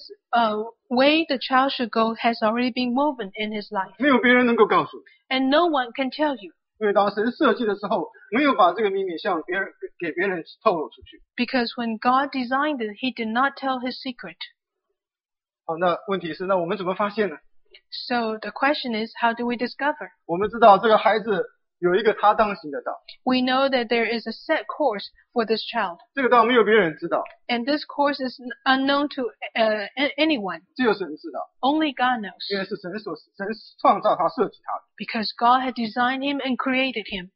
way the child should go has already been woven in his life. 没有别人能够告诉你， And no one can tell you. 因为当神设计的时候，没有把这个秘密向给别人透露出去。 Because when God designed it, he did not tell his secret. 好，那问题是，那我们怎么发现呢？ So the question is, how do we discover? 我们知道这个孩子有一个他当行的道， We know that there is a set course for this child. 这个道没有别人知道， And this course is unknown to anyone. 只有神知道， Only God knows. 因为是神创造他设计他的。 Because God had designed him and created him.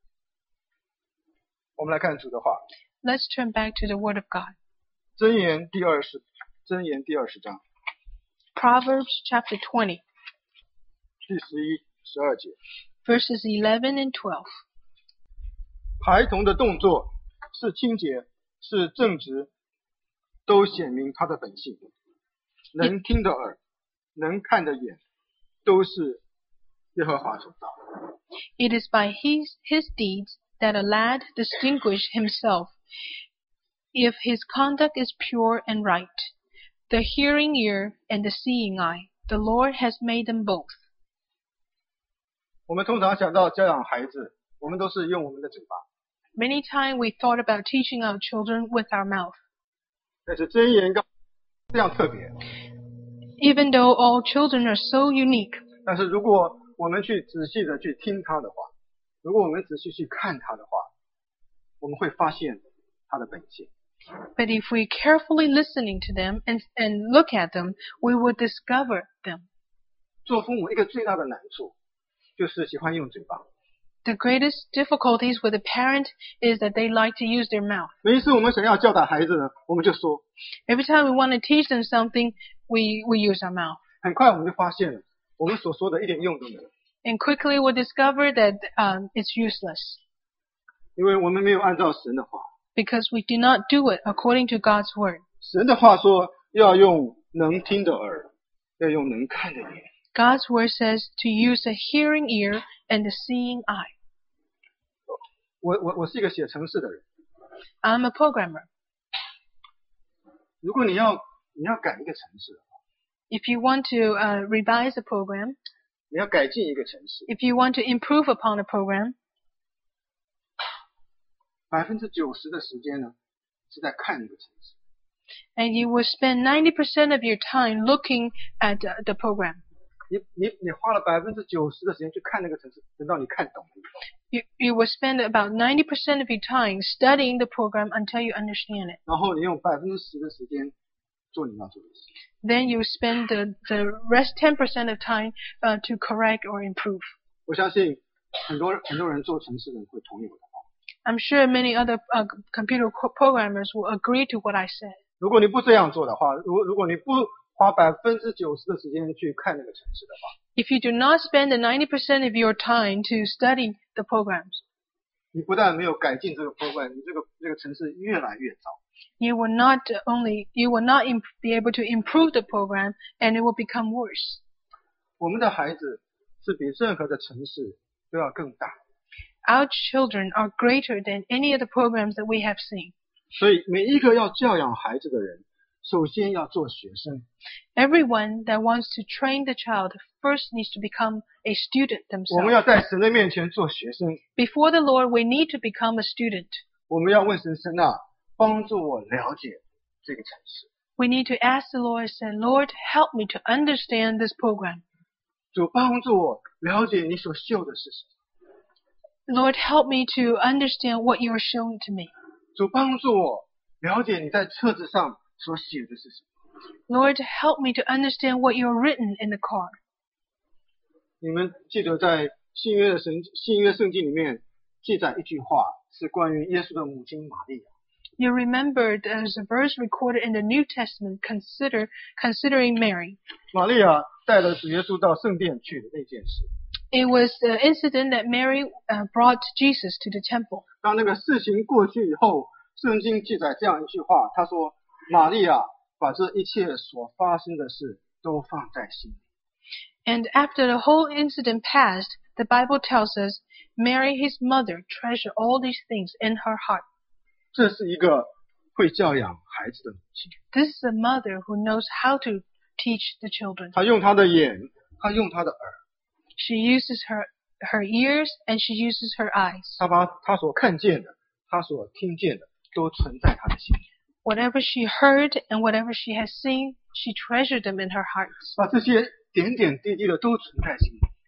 我们来看主的话， Let's turn back to the Word of God. 箴言第20章 Proverbs chapter 20, 第11、12节， verses 11 and 12. 孩童的动作是清洁，是正直，都显明他的本性。能听的耳，能看的眼，都是耶和华所造。 It is by his deeds that a lad distinguish himself, if his conduct is pure and right. The hearing ear and the seeing eye, the Lord has made them both. 我们通常想到教养孩子，我们都是用我们的嘴巴， Many times we thought about teaching our children with our mouth. 但是箴言这样特别。 Even though all children are so unique, 但是如果我们去仔细的去听他的话，如果我们仔细去看他的话，我们会发现他的本性。 but if we carefully listening to them and look at them, we will discover them. 做父母一个最大的难处，就是喜欢用嘴巴。 The greatest difficulties with a parent is that they like to use their mouth. 每一次我们想要教导孩子呢，我们就说， Every time we want to teach them something, we use our mouth. 很快我们就发现了，我们所说的一点用都没有， And quickly we'll discover that it's useless. 因为我们没有按照神的话。 Because we do not do it according to God's word. 神的话说，要用能听的耳，要用能看的眼。 God's word says to use a hearing ear and a seeing eye. 我是一个写程式的人， I'm a programmer. 如果你要改一个程式， If you want to revise a program, 你要改进一个程式， if you want to improve upon a program, 90%的时间呢是在看那个程式。 and you will spend 90% of your time looking at the program. 你花了90%的时间去看那个程式，等到你看懂了以后， You will spend about 90% of your time studying the program until you understand it. 然后你用10%的时间做你要做的事。 Then you spend the rest 10% of time to correct or improve. 我相信很多人做程式的人会同意我的话。 I'm sure many other computer programmers will agree to what I said. 如果你不这样做的话，如果你不花90%的时间去看那个程式的话， If you do not spend the 90% of your time to study the programs, 你不但没有改进这个 program， 你这个程式越来越糟。 you will not be able to improve the program, and it will become worse. 我们的孩子是比任何的程式都要更大， Our children are greater than any of the programs that we have seen. 所以每一个要教养孩子的人，首先要做学生。 Everyone that wants to train the child first needs to become a student 我们要 themselves. 在神的面前做学生， Before the Lord, we need to become a student. 我们要问神啊，帮助我了解这个程式。 We need to ask the Lord and say, Lord, help me to understand this program. 主帮助我了解你所秀的是什么。 Lord, help me to understand what you are showing to me. 主帮助我了解你在册子上所写的是什么。 Lord, help me to understand what you are written in the card. 你们记得在新约圣经里面记载一句话，是关于耶稣的母亲玛利亚。 You remember there's a verse recorded in the New Testament considering Mary. 玛利亚带了主耶稣到圣殿去的那件事。 It was the incident that Mary brought Jesus to the temple. 当那个事情过去以后，圣经记载这样一句话，他说：“玛利亚把这一切所发生的事都放在心里。” And after the whole incident passed, the Bible tells us Mary, his mother, treasured all these things in her heart. 这是一个会教养孩子的母亲。 This is a mother who knows how to teach the children. 她用她的眼，她用她的耳， She uses her ears and she uses her eyes. 她把她所看见的，她所听见的，都存在她的心里。 Whatever she heard and whatever she has seen, she treasured them in her hearts. 把这些点点滴滴的都存在心里。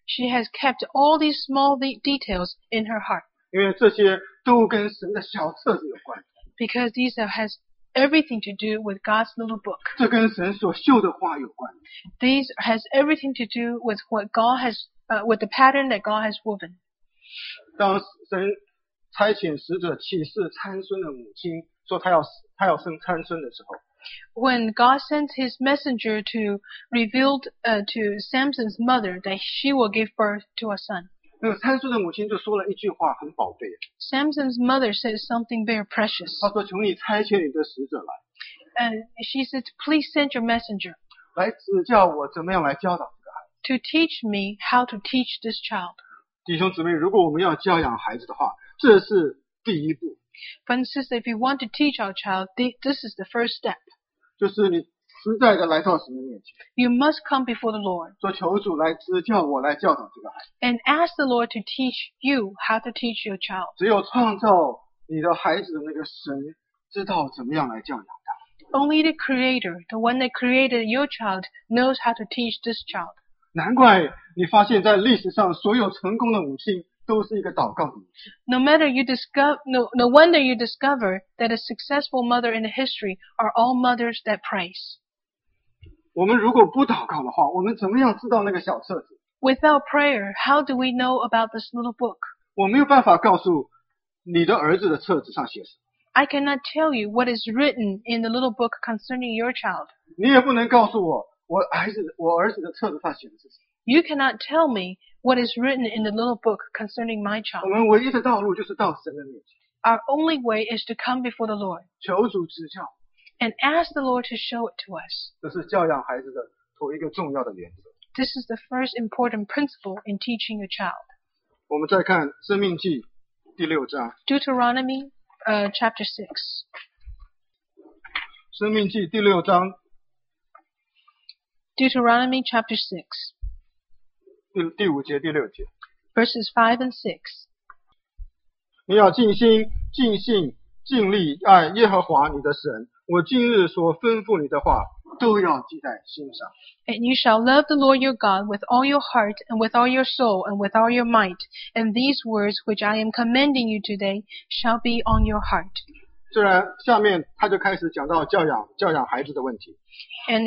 She has kept all these small details in her heart. 因为这些都跟神的小册子有关， Because these has everything to do with God's little book. 这跟神所绣的花有关。 These has everything to do with what God has, with the pattern that God has woven. 当神差遣使者启示参孙的母亲说他要生参孙的时候， When God sent his messenger to reveal to Samson's mother that she will give birth to a son, 那个参孙的母亲就说了一句话很宝贝， Samson's mother said something very precious. 她说：“求你差遣你的使者来， And she said, please send your messenger 来指教我怎么样来教导这个孩子。 to teach me how to teach this child. ” 弟兄姊妹，如果我们要教养孩子的话，这是第一步， But sister, if you want to teach our child, this is the first step. 就是你实在的来到神的面前， You must come before the Lord 说求主来指教我，来教导这个孩子。 and ask the Lord to teach you how to teach your child. 只有创造你的孩子的那个神，知道怎么样来教养他。 Only the Creator, the one that created your child, knows how to teach this child. 难怪你发现，在历史上所有成功的母亲都是一个祷告的母亲。 No wonder you discover that a successful mother in the history are all mothers that praise. 我们如果不祷告的话，我们怎么样知道那个小册子？ Without prayer, how do we know about this little book? 我没有办法告诉你的儿子的册子上写什么， I cannot tell you what is written in the little book concerning your child. 你也不能告诉我儿子的册子上写的是什么。 You cannot tell me what is written in the little book concerning my 我 child. 们唯一的道路就是到神的面前， Our only way is to come before the Lord 求主指教， and ask the Lord to show it to us. 这是教养孩子的头一个重要的原则。 This is the first important principle in teaching a child. 我们再看《生命记》第6章， Deuteronomy chapter 6. 《生命记》第6章 Deuteronomy chapter 6, 第5节、第6节， verses 5 and 6. 你要尽心、尽性、尽力爱耶和华你的神。我今日所吩咐你的话，都要记在心上。 And you shall love the Lord your God with all your heart and with all your soul and with all your might. And these words which I am commanding you today shall be on your heart. 虽然下面他就开始讲到教养孩子的问题， And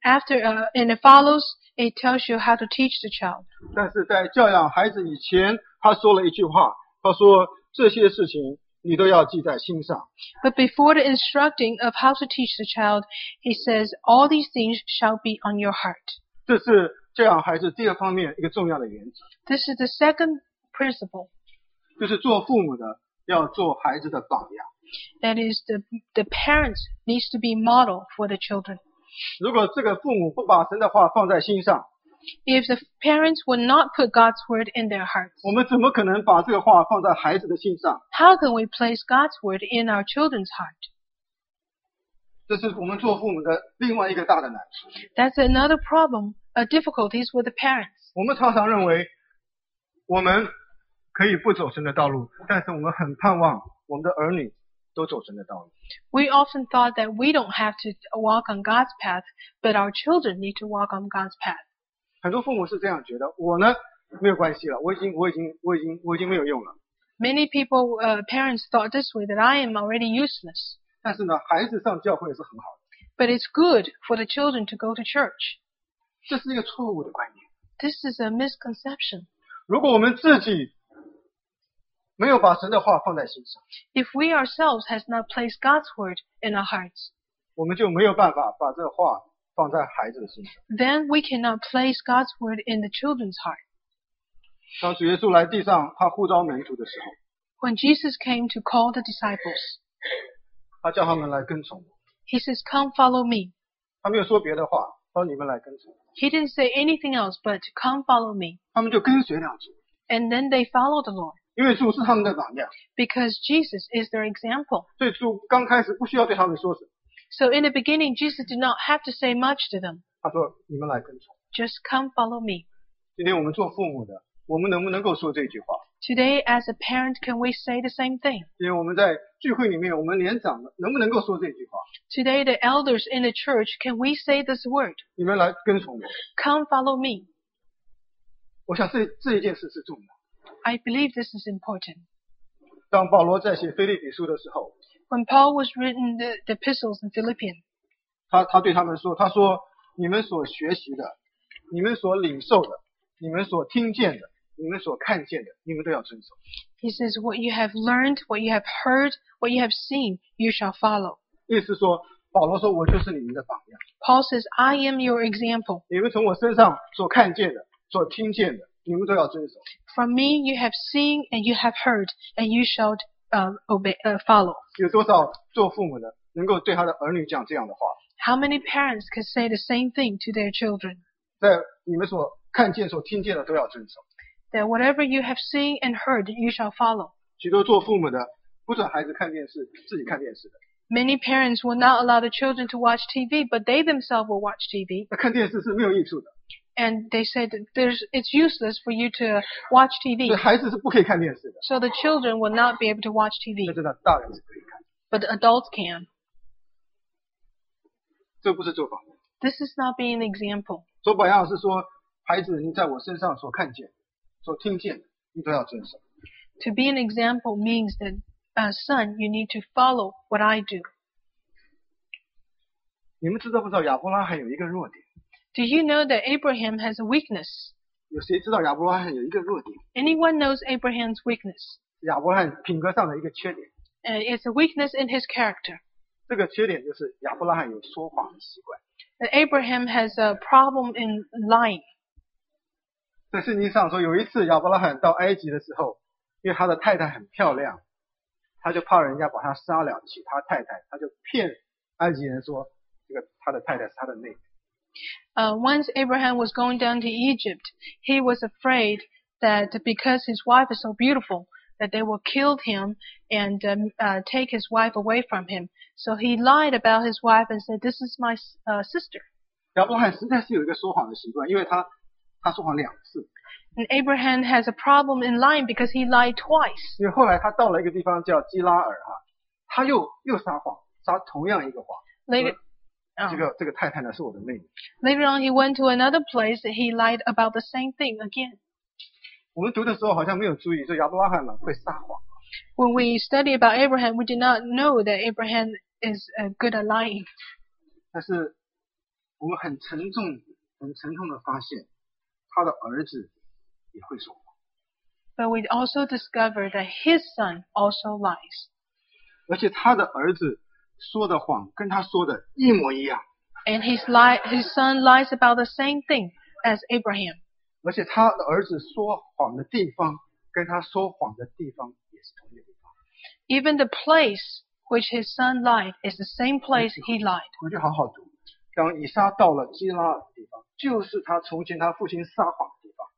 and it follows, it tells you how to teach the child. 但是在教养孩子以前，他说了一句话，他说这些事情你都要记在心上。 But before the instructing of how to teach the child, he says, all these things shall be on your heart. 这是教养孩子第二方面一个重要的原则， This is the second principle. 就是做父母的要做孩子的榜样。 That is, the parents needs to be model for the children. 如果这个父母不把神的话放在心上， If the parents would not put God's word in their hearts, 我们怎么可能把这个话放在孩子的心上？ how can we place God's word in our children's heart? 这是我们做父母的另外一个大的难处。 That's another problem, difficulties with the parents. 我们常常认为我们可以不走神的道路，但是我们很盼望我们的儿女都走神的道路。 We often thought that we don't have to walk on God's path, but our children need to walk on God's path. 很多父母是这样觉得，我呢没有关系了，我已经没有用了。 Many people, parents thought this way, that I am already useless. 但是呢，孩子上教会是很好的， But it's good for the children to go to church. 这是一个错误的观念。 This is a misconception. 如果我们自己没有把神的话放在心上， If we ourselves has not placed God's word in our hearts, 我们就没有办法把这个话放在孩子的心上。 then we cannot place God's word in the children's heart. 当主耶稣来地上，他呼召门徒的时候， When Jesus came to call the disciples, 他叫他们来跟从我。 he says, come follow me. 他没有说别的话，他说你们来跟从我。 He didn't say anything else but to come follow me. 他们就跟随了主， And then they followed the Lord 因为主是他们的榜样， because Jesus is their example. 所以主刚开始不需要对他们说什么， So in the beginning, Jesus did not have to say much to them. 他说你们来跟从我。 Just come follow me. 今天我们做父母的，我们能不能够说这句话？ Today, as a parent, can we say the same thing? 因为我们在聚会里面，我们年长的能不能够说这句话？ Today, the elders in the church, can we say this word? 你们来跟从我。 Come follow me. 我想这一件事是重要。 I believe this is important. 当保罗在写腓立比书的时候， When Paul was written the epistles in Philippians, 他对他们说，他说你们所学习的，你们所领受的，你们所听见的，你们所看见的，你们都要遵守。 he says, what you have learned, what you have heard, what you have seen, you shall follow. 意思说，保罗说我就是你们的榜样， Paul says, I am your example. 你们从我身上所看见的，所听见的，你们都要遵守。 From me you have seen and you have heard, and you shall follow. 有多少做父母的能够对他的儿女讲这样的话？ How many parents could say the same thing to their children? 在你们所看见、所听见的都要遵守。 That whatever you have seen and heard, you shall follow. 许多做父母的不准孩子看电视，自己看电视的。 Many parents will not allow the children to watch TV, but they themselves will watch TV. 那看电视是没有益处的， And they say that it's useless for you to watch 所以 TV. 孩子是不可以看电视的。 So the children will not be able to watch 那 TV, 真的大人是可以看， but the adults can. 这不是做榜样。 This is not being an example. 做榜样是说，孩子你在我身上所看见、所听见的，你都要遵守。 To be an example means that, son, you need to follow what I do. 你们知道不知道亚伯拉罕有一个弱点？ Do you know that Abraham has a weakness? 有谁知道亚伯拉罕有一个弱点？ Anyone knows Abraham's weakness? 亚伯拉罕品格上的一个缺点。 It's a weakness in his character. 这个缺点就是亚伯拉罕有说谎的习惯。 That Abraham has a problem in lying. 在圣经上说，有一次亚伯拉罕到埃及的时候，因为他的太太很漂亮，他就怕人家把他杀了，娶他太太，他就骗埃及人说，这个他的太太是他的妹妹。 Once Abraham was going down to Egypt, he was afraid that because his wife is so beautiful, that they will kill him and take his wife away from him. So he lied about his wife and said, "This is my sister." 亚伯拉罕实在是有一个说谎的习惯，因为他说谎2次。 And Abraham has a problem in lying because he lied twice. 因为后来他到了一个地方叫基拉尔哈，他又撒谎，撒同样一个谎。 Later, 这个太太呢是我的妹妹。 later on, he went to another place and he lied about the same thing again. 我们读的时候好像没有注意，说亚伯拉罕呢会撒谎。 When we study about Abraham, we did not know that Abraham is good at lying. 但是我们很沉重的发现，他的儿子也会说谎。 But we also discover that his son also lies. 而且他的儿子说的谎跟他说的一模一样， And his son lies about the same thing as Abraham. 而且他的儿子说谎的地方跟他说谎的地方也是同一个地方。 Even the place which his son lied is the same place he lied. 回去好好读。当以撒到了基拉尔的地方，就是他从前他父亲撒谎的地方。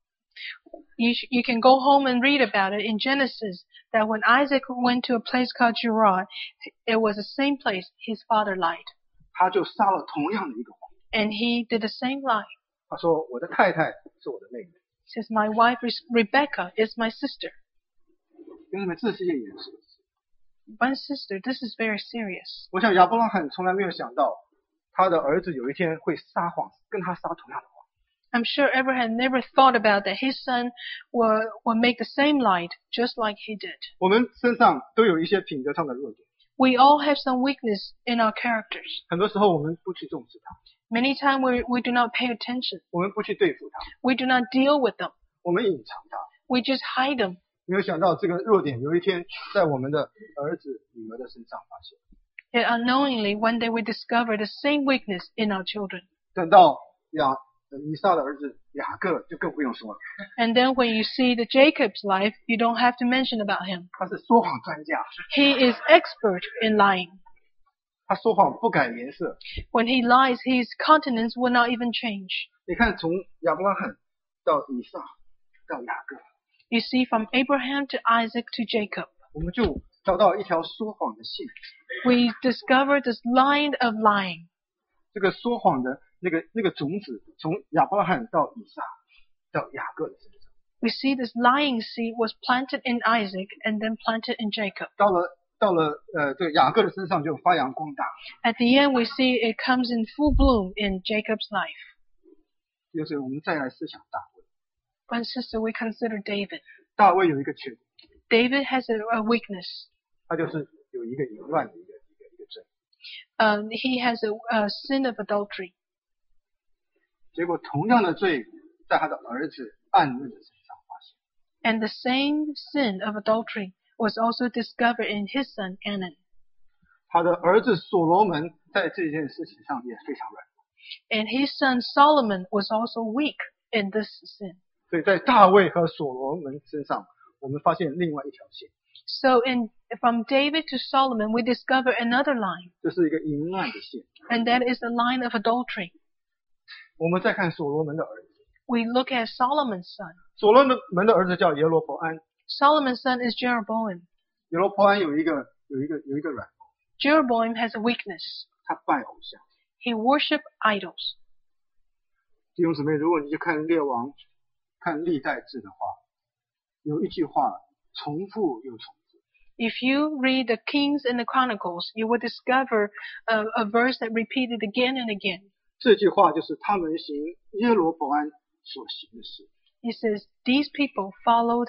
You can go home and read about it in Genesis, that when Isaac went to a place called Gerar, it was the same place his father lied. 他就撒了同样的一个谎。 And he did the same lie. 他说我的太太是我的妹妹。 He says, my wife Rebecca is my sister. 兄弟们，这是一件严肃的事。 My sister, this is very serious. 我想亚伯拉罕从来没有想到，他的儿子有一天会撒谎，跟他撒同样的谎。 I'm sure Abraham never thought about that his son will make the same lie, just like he did. 我们身上都有一些品德上的弱点， We all have some weakness in our characters. 很多时候我们不去重视它， Many times we do not pay attention. 我们不去对付它， We do not deal with them. 我们隐藏它。 We just hide them. 没有想到这个弱点有一天在我们的儿子、女儿的身上发现。 Yet unknowingly, one day we discover the same weakness in our children. 等到以撒的儿子雅各就更不用说了， And then when you see the Jacob's life, you don't have to mention about him. 他是说谎专家， He is expert in lying. 他说谎不改颜色。 When he lies, his countenance will not even change. 你看，从亚伯拉罕到以撒到雅各， You see, from Abraham to Isaac to Jacob, 我们就找到一条说谎的线。 we discover this line of lying. 这个说谎的那个种子，从亚伯拉罕到以撒到雅各的身上， We see this lying seed was planted in Isaac and then planted in Jacob. 到了这个雅各的身上就发扬光大。 At the end, we see it comes in full bloom in Jacob's life. 就是我们再来思想大卫， One sister, we consider David. 大卫有一个缺点， David has a weakness. 他就是有一个淫乱的一个罪。 He has a sin of adultery. 结果同样的罪在他的儿子暗嫩的身上发现。 And the same sin of adultery was also discovered in his son Amnon. 他的儿子所罗门在这件事情上也非常软弱。 And his son Solomon was also weak in this sin. 所以在大卫和所罗门身上，我们发现另外一条线， So from David to Solomon, we discover another line, 这是一个淫乱的线。 and that is the line of adultery. 我们再看所罗门的儿子， We look at Solomon's son. 所罗门的儿子叫耶罗伯安， Solomon's son is Jeroboam. 耶罗伯安有一个软弱， Jeroboam has a weakness. 他拜偶像。 He worshiped idols. 弟兄姊妹，如果你去看列王、看历代志的话，有一句话重复又重复， If you read the Kings and the Chronicles, you will discover a verse that repeated again and again. 这句话就是他们行耶罗伯安所行的事。 It says, these people followed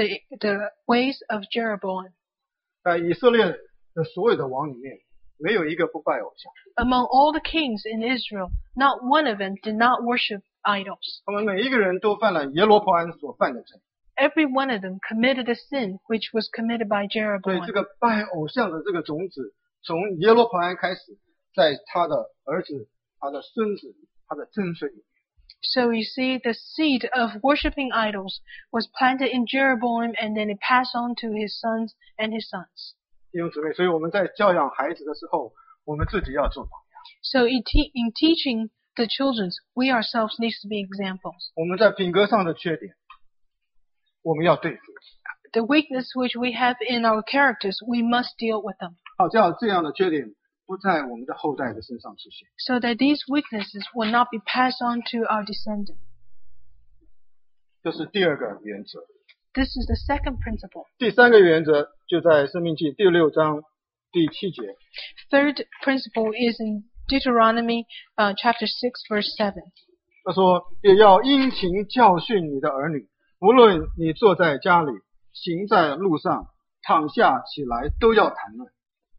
the ways of Jeroboam. 在以色列的所有的王里面，没有一个不拜偶像， Among all the kings in Israel, not one of them did not worship idols. 他们每一个人都犯了耶罗伯安所犯的罪。 Every one of them committed a sin which was committed by 所以 Jeroboam. 这个拜偶像的这个种子，从耶罗伯安开始，在他的儿子、他的孙子、他的曾孙里面。 So you see, the seed of worshiping idols was planted in Jeroboam, and then it passed on to his sons and his sons. 弟兄姊妹，所以我们在教养孩子的时候，我们自己要做榜样。 So in teaching the children, we ourselves need to be examples. 我们在品格上的缺点，我们要对付， The weakness which we have in our characters, we must deal with them, 好叫这样的缺点不在我们的后代的身上出现。 so that these weaknesses will not be passed on to our descendants. 这是第二个原则。 This is the second principle. 第三个原则就在申命记第6章第7节。 Third principle is in Deuteronomy chapter 6, verse 7. 他说：“也要殷勤教训你的儿女，无论你坐在家里，行在路上，躺下起来，都要谈论。”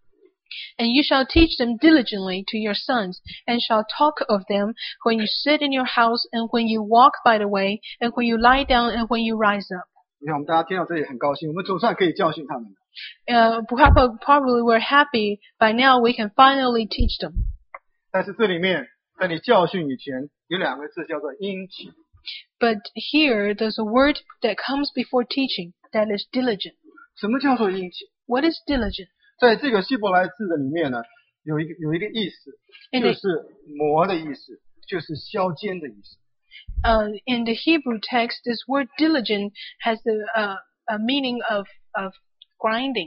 And you shall teach them diligently to your sons, and shall talk of them when you sit in your house, and when you walk by the way, and when you lie down, and when you rise up. 你看，我们大家听到这里很高兴，我们总算可以教训他们了。 Probably we're happy by now we can finally teach them. 但是这里面，在你教训以前，有两个字叫做殷勤。 But here there's a word that comes before teaching, that is diligent. 什么叫做殷勤？ What is diligent? 在这个希伯来字的里面呢，有一个意思，就是磨的意思，就是削尖的意思。 In the Hebrew text, this word diligent has a meaning of grinding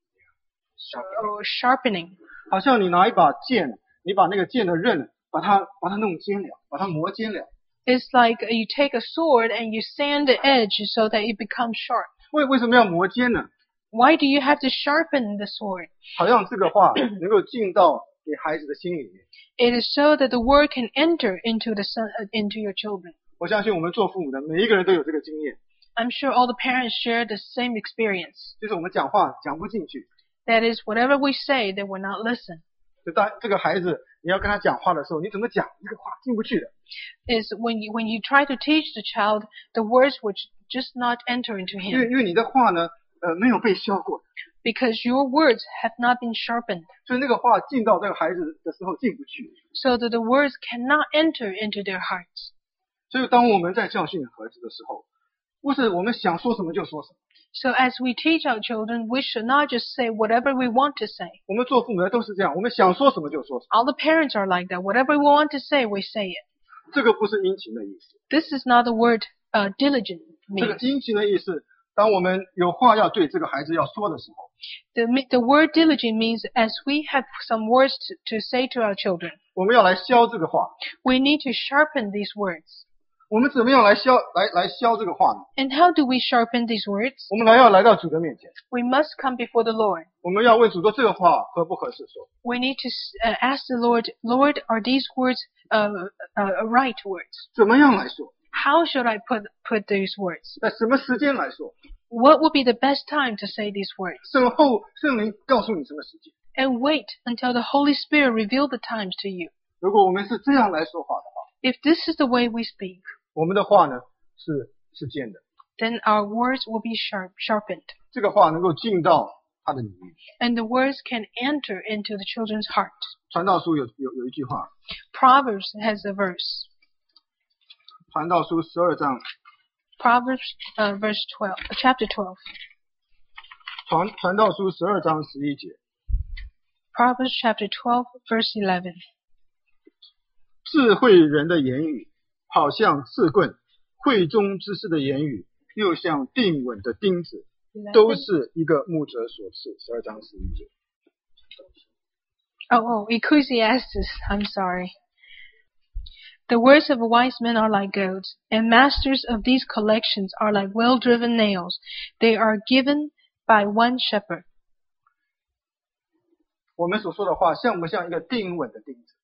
or sharpening. 好像你拿一把剑，你把那个剑的刃，把它弄尖了，把它磨尖了。 It's like you take a sword and you sand the edge so that it becomes sharp. 为什么要磨尖呢？ Why do you have to sharpen the sword? 好让这个话能够进到你孩子的心里面。 It is so that the word can enter into your children. 我相信我们做父母的每一个人都有这个经验， I'm sure all the parents share the same experience. 就是我们讲话讲不进去， That is, whatever we say, they will not listen. 就当这个孩子你要跟他讲话的时候，你怎么讲这个话进不去的。 Is when you try to teach the child, the words would just not enter into 因 him 为你的话呢，没有被削过， because your words have not been sharpened, 所以那个话进到这个孩子的时候进不去。 so that the words cannot enter into their hearts. 所以当我们在教训儿子的时候，不是我们想说什么就说什么。 So as we teach our children, we should not just say whatever we want to say. 我们做父母的都是这样，我们想说什么就说什么。 All the parents are like that. Whatever we want to say, we say it. 这个不是殷勤的意思。 This is not the word diligent 这个 means. 殷勤的意思，当我们有话要对这个孩子要说的时候， The word diligent means as we have some words to say to our children, 我们要来削这个话。 we need to sharpen these words. 我们怎么样来削这个话呢？ And how do we sharpen these words? 我们要来到主的面前， We must come before the Lord. 我们要问主说这个话合不合适说？ We need to ask the Lord, Lord, are these words right words? 怎么样来说？ How should I put these words? 在什么时间来说？ What would be the best time to say these words? 圣灵告诉你什么时间？ And wait until the Holy Spirit reveal the times to you. 如果我们是这样来说话的话， If this is the way we speak, 我们的话呢是尖的， then our words will be sharpened. 这个话能够进到他的里面。 And the words can enter into the children's heart. 传道书有一句话， Proverbs has a verse. 传道书12章， Proverbs chapter 12. 传道书12章11节， Proverbs chapter 12, verse 11. 智慧人的言语好像刺棍，慧中之士的言语又像定稳的钉子，都是一个牧者所赐。12章11节。 Ecclesiastes. I'm sorry. The words of wise men are like goads, and masters of these collections are like well-driven nails. They are given by one shepherd. 我们所说的话像不像一个定稳的钉子？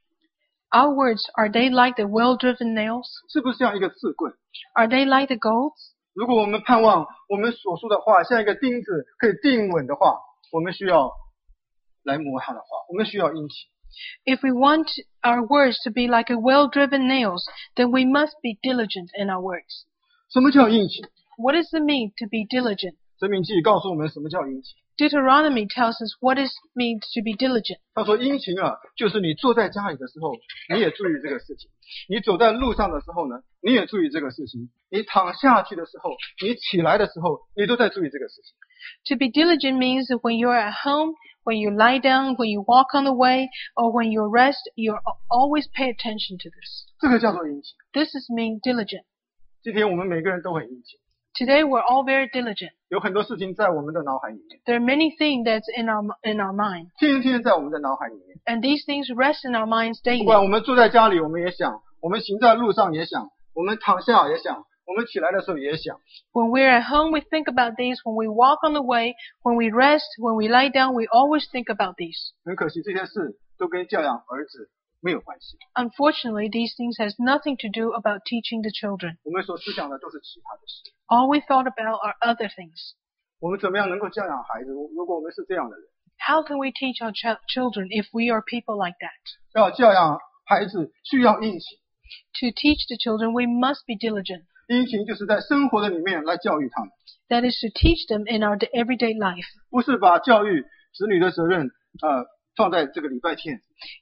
Our words, are they like the well-driven nails? 是不是像一个刺棍？ Are they like the goads? 如果我们盼望我们所说的话像一个钉子可以定稳的话，我们需要来磨它的话，我们需要殷勤。 If we want our words to be like a well-driven nails, then we must be diligent in our words. 什么叫殷勤？ What does it mean to be diligent? 申命记告诉我们什么叫殷勤。 Deuteronomy tells us what it means to be diligent. 他说殷勤啊，就是你坐在家里的时候，你也注意这个事情；你走在路上的时候呢，你也注意这个事情；你躺下去的时候，你起来的时候，你都在注意这个事情。 To be diligent means that when you're at home, when you lie down, when you walk on the way, or when you rest, you always pay attention to this. 这个叫做殷勤。 This is mean diligent. 今天我们每个人都很殷勤， Today we're all very diligent. 有很多事情在我们的脑海里面， There are many things that's in our mind. 天天在我们的脑海里面。 And these things rest in our minds 不 daily. 管我们坐在家里，我们也想；我们行在路上也想；我们躺下也想；我们起来的时候也想。 When we're at home, we think about these. When we walk on the way, when we rest, when we lie down, we always think about these. 很可惜，这些事都跟教养儿子没有关系。 Unfortunately, these things has nothing to do about teaching the children. 我们所思想的都是其他的事。 All we thought about are other things. 我们怎么样能够教养孩子？如果我们是这样的人， How can we teach our children if we are people like that? 要教养孩子需要殷勤， To teach the children, we must be diligent. 殷勤就是在生活的里面来教育他们， That is to teach them in our everyday life. 不是把教育子女的责任放在这个礼拜天。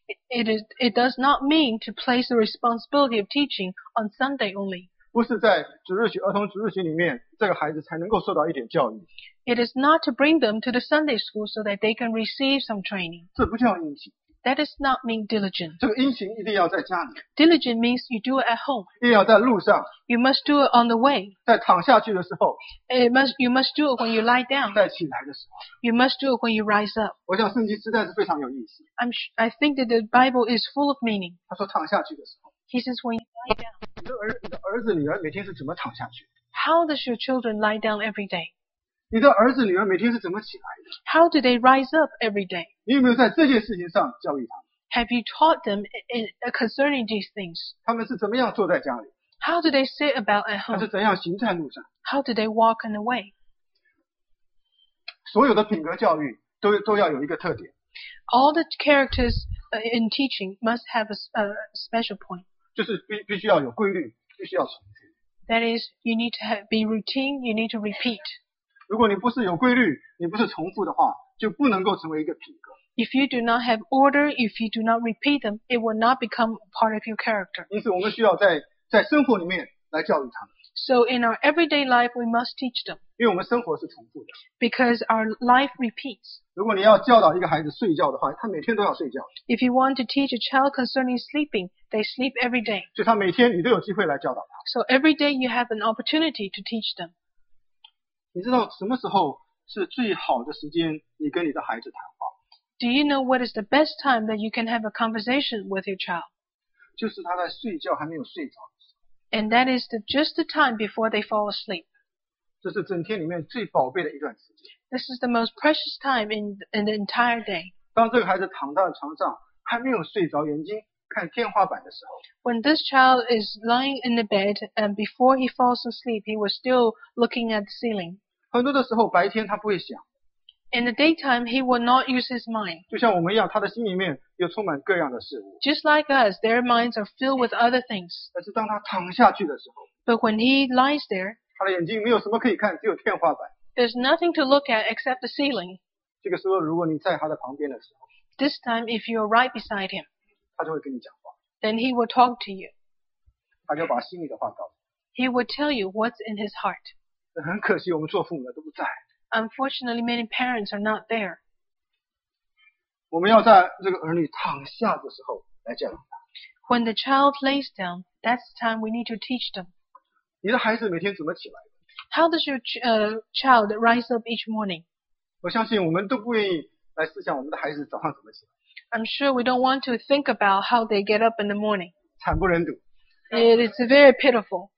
It does not mean to place the responsibility of teaching on Sunday only. 不是在儿童主日学里面，这个孩子才能够受到一点教育， It is not to bring them to the Sunday school so that they can receive some training. 这不叫殷勤。 That does not mean diligent. 这个殷勤一定要在家里， Diligent means you do it at home. 一定要在路上， You must do it on the way. 在躺下去的时候， You must do it when you lie down. 在起来的时候。 You must do it when you rise up. 我想圣经实在是非常有意思。 I think that the Bible is full of meaning. 他说躺下去的时候， He says when you lie down. 你的儿子女儿每天是怎么躺下去？ How does your children lie down every day? 你的儿子女儿每天是怎么起来的？ How do they rise up every day? 你有没有在这件事情上教育他们？ Have you taught them concerning these things? 他们是怎么样坐在家里？ How do they sit about at 他是 home? 怎样行在路上？ How do they walk on the way? 所有的品格教育都要有一个特点， All the characters in teaching must have a special point. 就是必须要有规律，必须要重复。 That is, you need to be routine, you need to repeat. 如果你不是有规律，你不是重复的话，就不能够成为一个品格。 If you do not have order, if you do not repeat them, it will not become part of your character. 因此，我们需要在生活里面来教育他们， So in our everyday life, we must teach them 因为我们生活是重复的。 because our life repeats. 如果你要教导一个孩子睡觉的话，他每天都要睡觉， If you want to teach a child concerning sleeping, they sleep every day. 所以他每天你都有机会来教导他。 So every day you have an opportunity to teach them. 你知道什么时候是最好的时间，你跟你的孩子谈话？ Do you know what is the best time that you can have a conversation with your child? 就是他在睡觉还没有睡着的时候， And that is just the time before they fall asleep. 这是整天里面最宝贝的一段时间。 This is the most precious time in the entire day. 当这个孩子躺在床上还没有睡着，眼睛看天花板的时候， When this child is lying in the bed and before he falls asleep, he was still looking at the ceiling. 很多的时候白天他不会想， In the daytime, he will not use his mind. 就像我们一样，他的心里面又充满各样的事物。 Just like us, their minds are filled with other things. 但是当他躺下去的时候， But when he lies there, 他的眼睛没有什么可以看，只有天花板。 there's nothing to look at except the ceiling. 这个时候，如果你在他的旁边的时候， This time, if you're right beside him, 他就会跟你讲话， then he will talk to you. 他就把心里的话告诉 He will tell you what's in his heart. 你。很可惜，我们做父母的都不在。 Unfortunately, many parents are not there. 我们要在这个儿女躺下的时候来教养他。 When the child lays down, that's the time we need to teach them. 你的孩子每天怎么起来的？ How does your child rise up each morning? 我相信我们都不愿意来思想我们的孩子早上怎么起来， I'm sure we don't want to think about how they get up in the morning. 惨不忍睹。 It is very pitiful.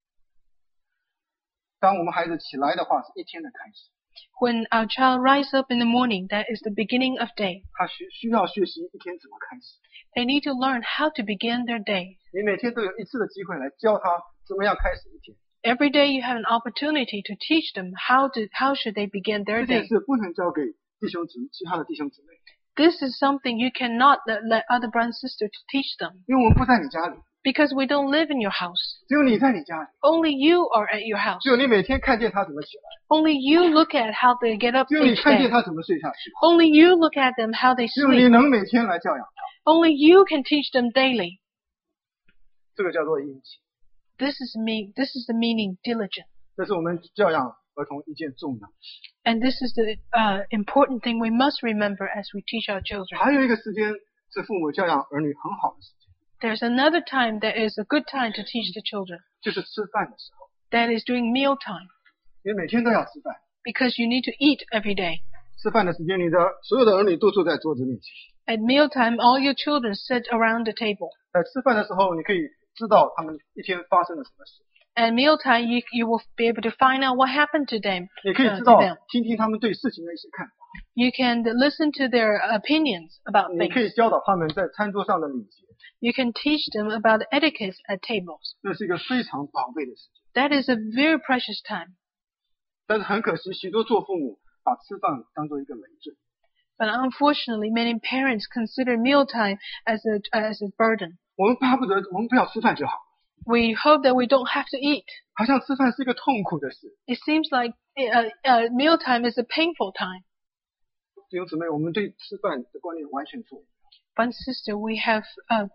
当我们孩子起来的话，是一天的开始， When our child rises up in the morning, that is the beginning of day. 他需要学习一天怎么开始。 They need to learn how to begin their day. 你每天都有一次的机会来教他怎么样开始一天。 Every day you have an opportunity to teach them how should they begin 这 their 件 day. 事不能交给其他的弟兄姊妹， This is something you cannot let other brothers and sisters to teach them 因为我们不在你家里， because we don't live in your house. 只有你在你家里， Only you are at your house. 只有你每天看见他怎么起来， Only you look at how they get up 只有你 each 看见 day. 他怎么睡下去， Only you look at them how they 只有你 sleep. 能每天来教养他， Only you can teach them daily. 这个叫做殷勤， This is the meaning diligent. 这是我们教养儿童一件重要的事。 And this is the important thing we must remember as we teach our children. 还有一个时间是父母教养儿女很好的时间， There's another time that is a good time to teach the children. 就是吃饭的时候， That is during meal time. 因为每天都要吃饭， Because you need to eat every day. 吃饭的时间，你的所有的儿女都坐在桌子面前， At mealtime, all your children sit around the table. 在吃饭的时候，你可以知道他们一天发生了什么事， At mealtime, you will be able to find out what happened to them. 你可以知 to 道 them. 听听他们对事情的一些看法， You can listen to their opinions about 你可 things. 以教导他们在餐桌上的礼节， You can teach them about the etiquette at tables. 这是一个非常宝贝的事情。 That is a very precious time. 但是很可惜，许多做父母把吃饭当做一个累赘， But unfortunately, many parents consider mealtime as a burden. 我们巴不得我们不要吃饭就好， We hope that we don't have to eat. 好像吃饭是一个痛苦的事。 It seems like mealtime is a painful time. 弟兄姊妹，我们对吃饭的观念完全错误。 But sister, we have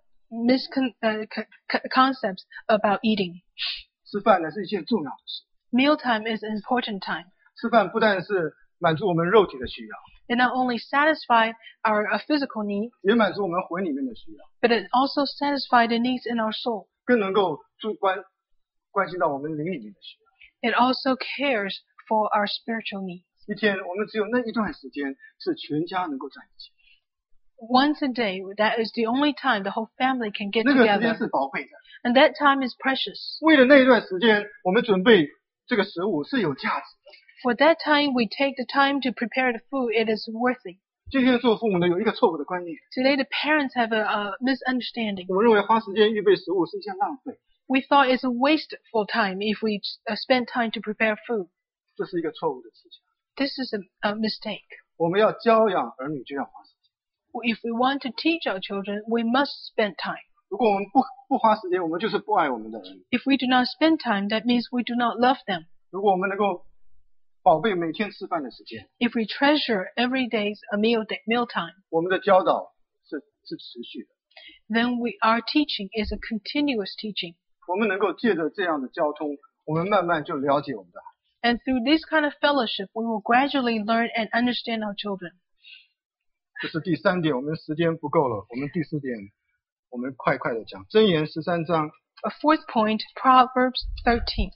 misconceptions about eating. 吃饭呢是一件重要的事， Mealtime is an important time. 吃饭不但是满足我们肉体的需要， It not only satisfies our physical need, 也满足我们魂里面的需要， but it also satisfies the needs in our soul. 更能够关心到我们灵里面的需要。 It also cares for our spiritual needs. 一天我们只有那一段时间是全家能够在一起， Once a day, that is the only time the whole family can get 那个时间 together. 是宝贝的。 And that time is precious. 为了那一段时间，我们准备这个食物是有价值的。 For that time, we take the time to prepare the food. It is worthy. 今天做父母的有一个错误的观念， Today, the parents have a misunderstanding. 我们认为花时间预备食物是一件浪费， We thought it's a wasteful time if we spend time to prepare food. 这是一个错误的事情。 This is a mistake. 我们要教养儿女就要花时间， If we want to teach our children, we must spend time. 如果我们不花时间，我们就是不爱我们的儿女。 If we do not spend time, that means we do not love them. 如果我们能够宝贝每天吃饭的时间， If we treasure every day's meal time, 我们的教导是持续的。 then our teaching is a continuous teaching. 我们能够借着这样的交通，我们慢慢就了解我们的孩子。 And through this kind of fellowship, we will gradually learn and understand our children. 这是第三点，我们时间不够了。我们第四点，我们快的讲。箴言13章 A fourth point, Proverbs 13.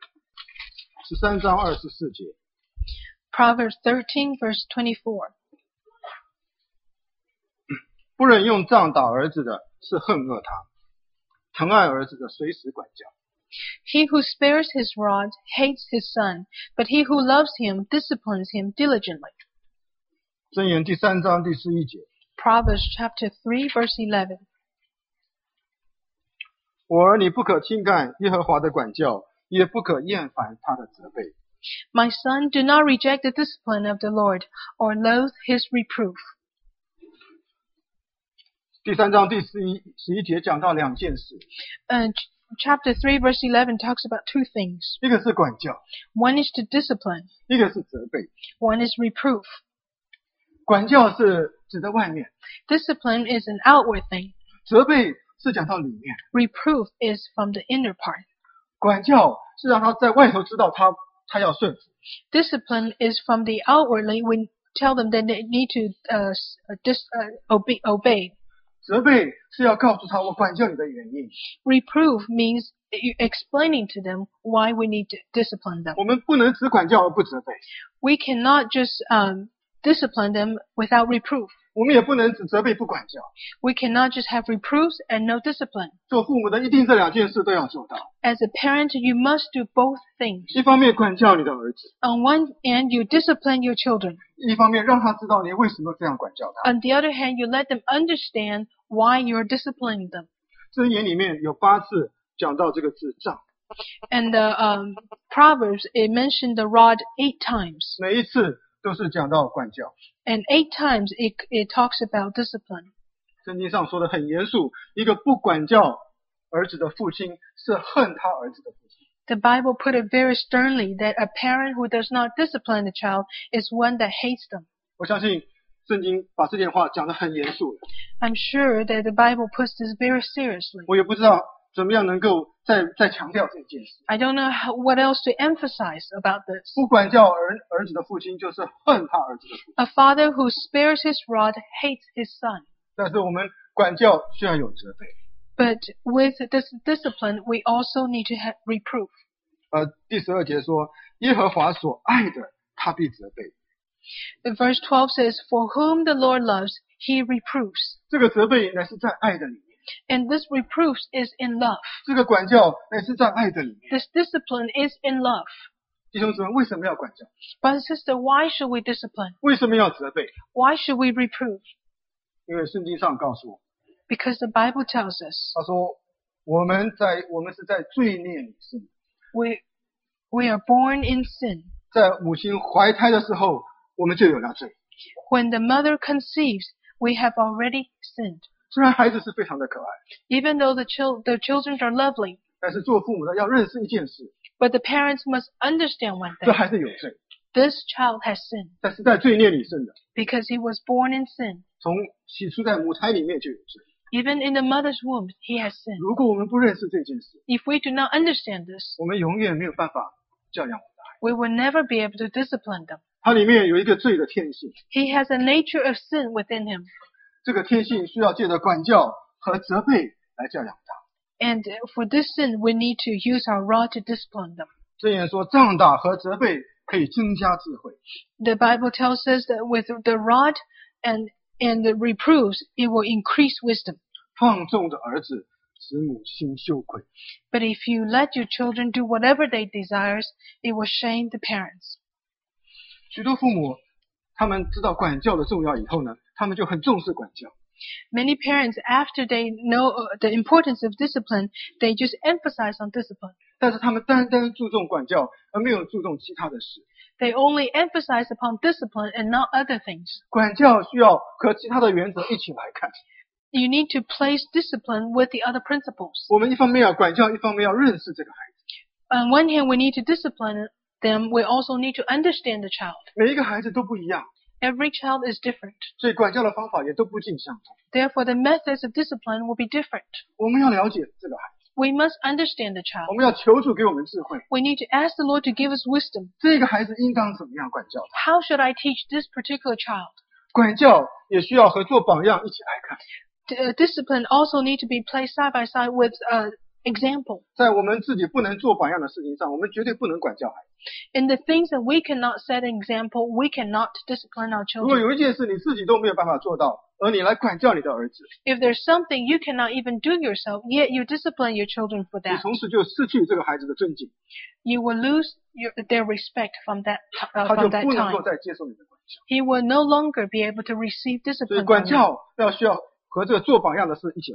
13章24节， Proverbs 13, verse 24. 不忍用杖打儿子的是恨恶他，疼爱儿子的随时管教。 He who spares his rod hates his son, but he who loves him disciplines him diligently. 箴言第3章第11节， Proverbs chapter 3, verse 11. 我儿，你不可轻看耶和华的管教，也不可厌烦他的责备。 My son, do not reject the discipline of the Lord, or loathe his reproof. 第3章第11节讲到2件事。 Chapter 3, verse 11 talks about 2 things. 一个是管教， One is to discipline. 一个是责备。 One is reproof. 管教是指在外面， Discipline is an outward thing. 责备是讲到里面。 Reproof is from the inner part. 管教是让他在外头知道他要顺服。 Discipline is from the outwardly. We tell them that they need to obey. 责备是要告诉他我管教你的原因。 Reproof means explaining to them why we need to discipline them. 我们不能只管教而不责备， We cannot just discipline them without reproof. 我们也不能只责备不管教。 We cannot just have reproofs and no discipline. 做父母的一定这2件事都要做到。 As a parent, you must do both things. 一方面管教你的儿子， On one hand, you discipline your children. 一方面让他知道你为什么这样管教他。 On the other hand, you let them understand why you're disciplining them. 箴言里面有8次讲到这个字杖， And the Proverbs, it mentioned the rod 8 times. 每一次都是讲到管教。 And 8 times it talks about discipline. 圣经上说的很严肃，一个不管教儿子的父亲是恨他儿子的父亲。 The Bible put it very sternly that a parent who does not discipline the child is one that hates them. 我相信圣经把这件话讲得很严肃的， I'm sure that the Bible puts this very seriously. 我也不知道怎么样能够再强调这件事。 I don't know what else to emphasize about this. 不管教儿子的父亲就是恨他儿子的父亲， A father who spares his rod hates his son. 但是我们管教需要有责备。 But with this discipline, we also need to have reproof. 第12节说，耶和华所爱的，他必责备。 Verse 12 says, For whom the Lord loves, he reproves. 这个责备乃是在爱的里面， And this reproof is in love. 这个管教乃是在爱的里面。 This discipline is in love. 弟兄姊妹，为什么要管教？ Brother and sister, why should we discipline? 为什么要责备？ Why should we reprove? 因为圣经上告诉我， Because the Bible tells us 他说我们是在罪孽里生， we are born in sin. 在母亲怀胎的时候，我们就有了罪。 When the mother conceives, we have already sinned. 虽然孩子是非常的可爱， Even though the children are lovely, 但是做父母的要认识一件事， but the parents must understand one 这 thing. 还是有罪， This child has sinned 但是在罪孽里生的， because he was born in sin. 从起初在母胎里面就有罪。 Even in the mother's womb, he has sinned. 如果我们不认识这件事， If we do not understand this, 我们永远没有办法教养我们的孩子。 we will never be able to discipline them. 它里面有一个罪的天性， He has a nature of sin within him. 这个天性需要借着管教和责备来教养他。 And for this sin, we need to use our rod to discipline them. 箴言说，杖打和责备可以增加智慧。 The Bible tells us that with the rod and the reproofs, it will increase wisdom. 放纵的儿子使母亲羞愧。 But if you let your children do whatever they desire, it will shame the parents. 许多父母他们知道管教的重要以后呢，他们就很重视管教。 Many parents, after they know the importance of discipline, they just emphasize on discipline. 但是他们单单注重管教，而没有注重其他的事。 They only emphasize upon discipline and not other things. 管教需要和其他的原则一起来看。 You need to place discipline with the other principles. 我们一方面要管教，一方面要认识这个孩子。 On one hand, we need to discipline them. We also need to understand the child. 每一个孩子都不一样， Every child is different. 所以管教的方法也都不尽相同。 Therefore, the methods of discipline will be different. 我们要了解这个孩子， We must understand the 我 child. 们要求主给我们智慧。 We need to ask the Lord to give us wisdom. 这个孩子应当怎么样管教他？ How should I teach this particular child? 管教也需要和做榜样一起来看。 Discipline also need to be placed side by side with example. 在我们自己不能做榜样的事情上，我们绝对不能管教孩子。 In the things that we cannot set an example, we cannot discipline our 如果 children. 有一件事你自己都没有办法做到，而你来管教你的儿子， If there's something you cannot even do yourself, yet you discipline your children for 你 that, 从此就失去这个孩子的尊敬， you will lose their respect from that 他就 from that 不能够 time. 再接受你的管教。 He will no longer be able to receive 所以 discipline 管 from you. 教需要和这个做榜样的事一起来看。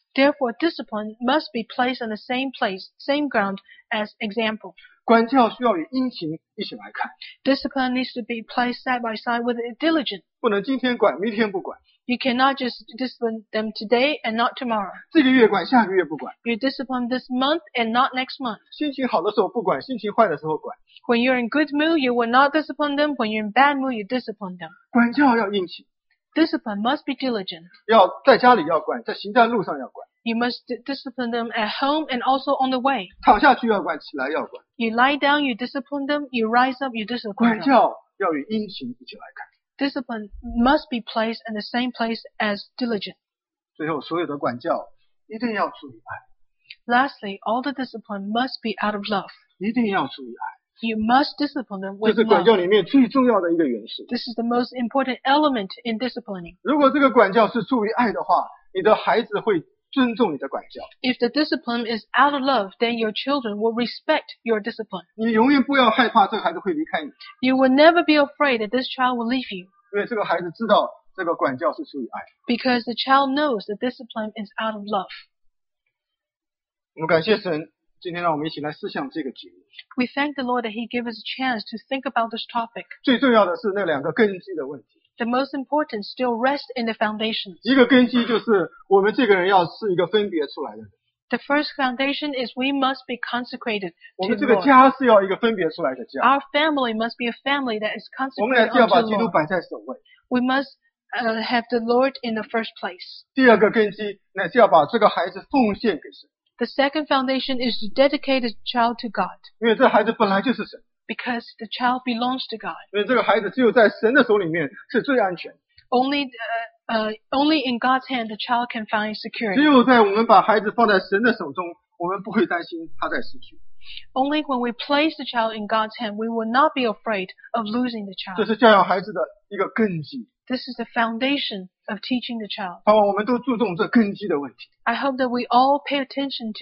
Therefore, discipline must be placed on the same place, same ground as example. 管教需要与殷勤一起来看， Discipline needs to be placed side by side with diligence. 不能今天管，明天不管， You cannot just discipline them today and not tomorrow. 这个月管，下个月不管， You discipline this month and not next month. 心情好的时候不管，心情坏的时候管。 When you're in good mood, you will not discipline them. When you're in bad mood, you discipline them. 管教要殷勤， Discipline must be diligent. 要在家里要管，在行在路上要管， You must discipline them at home and also on the way. 躺下去要管，起来要管。 You lie down, you discipline them. You rise up, you discipline 管 them. 教要与殷勤一起来看。 Discipline must be placed in the same place as diligence. 最后，所有的管教一定要出于爱， Lastly, all the discipline must be out of love. 一定要出于爱， You must discipline them 这 with 是管 love. 教里面最重要的一个元素。 This is the most important element in disciplining. 如果这个管教是出于爱的话，你的孩子会尊重你的管教。 If the discipline is out of love, then your children will respect your discipline. 你永远不要害怕这个孩子会离开你， You will never be afraid that this child will leave you, 因为这个孩子知道这个管教是出于爱。 because the child knows that discipline is out of love. 我们感谢神，今天让我们一起来思想这个题目。 We thank the Lord that He gave us a chance to think about this topic. 最重要的是那两个根基的问题。 The most important still rests in the foundations. 一个根基就是我们这个人要是一个分别出来的人， The first foundation is we must be consecrated 我 to 们 the 这个 Lord. 家是要一个分别出来的家， Our family must be a family that is 我们还 consecrated 是要把 unto 基 the 督 Lord. 摆在首位。 We must have the Lord in the first place. 第二个根基乃是要把这个孩子奉献给神， The second foundation is to dedicate the child to God, 因为这孩子本来就是神， because the child belongs to God. 因为这个孩子只有在神的手里面是最安全， Only in God's hand the child can find 只 security. 有在我们把孩子放在神的手中，我们不会担心他在失去。 Only when we place the child in God's hand, we will not be afraid of losing the 这 child. 是教养孩子的一个根基， This is the foundation of teaching the child. 盼望我们都注重这根基的问题， I hope that we all pay attention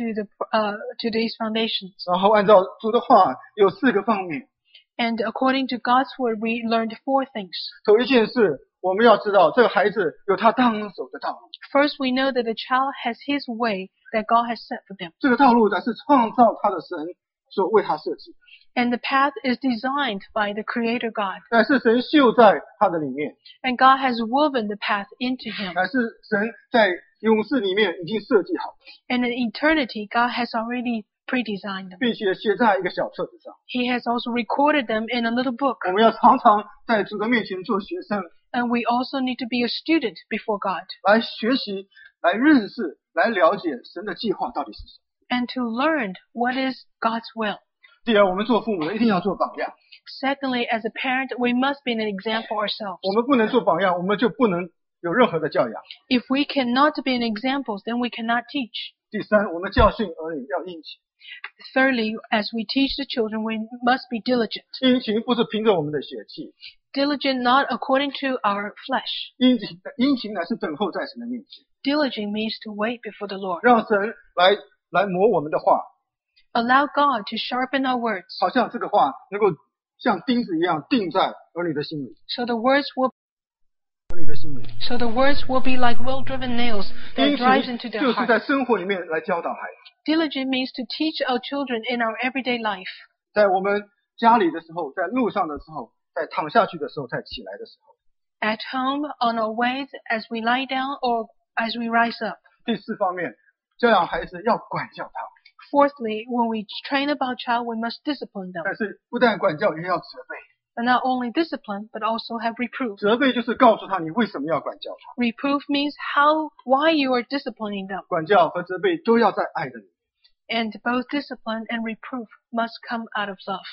to these foundations. 然后按照主的话有4个方面。 And according to God's word, we learned 4 things. 头一件事，我们要知道这个孩子有他当走的道路， First, we know that the child has his way that God has set for them. 这个道路乃是创造他的神所为他设计， And the path is designed by the Creator God. 乃是神绣在他的里面， And God has woven the path into him. 乃是神在勇士里面已经设计好， And in eternity, God has already pre-designed them. 并且写在一个小册子上。 He has also recorded them in a little book. 我们要常常在主的面前做学生， And we also need to be a student before God 来学习、来认识、来了解神的计划到底是什么。 and to learn what is God's will. 第二，我们做父母的一定要做榜样， Secondly, as a parent, we must be an example ourselves. 我们不能做榜样，我们就不能有任何的教养。 If we cannot be an example, then we cannot teach. 第三，我们教训儿女要殷勤， Thirdly, as we teach the children, we must be diligent. 殷勤不是凭着我们的血气， Diligent not according to our flesh. 殷勤乃是等候在神的面前， Diligent means to wait before the Lord. 让神来磨我们的话， Allow God to sharpen our words 好像这个话能够像钉子一样钉在儿女的心里， so the words will 儿女的心里。 so the words will be like well-driven nails that 殷 drives 勤 into their 就是 heart. 在生活里面来教导孩子， Diligent means to teach our children in our everyday life. 在我们家里的时候，在路上的时候，在躺下去的时候，在起来的时候。 At home, on our ways, as we lie down or as we rise up. 第4方面，教养孩子要管教他， Fourthly, when we train up our child, we must discipline them. 但是不但管教，也要责备。 And not only discipline, but also have reproof. 责备就是告诉他你为什么要管教他， Reproof means why you are disciplining them. 管教和责备都要在爱的里面。 And both discipline and reproof must come out of love.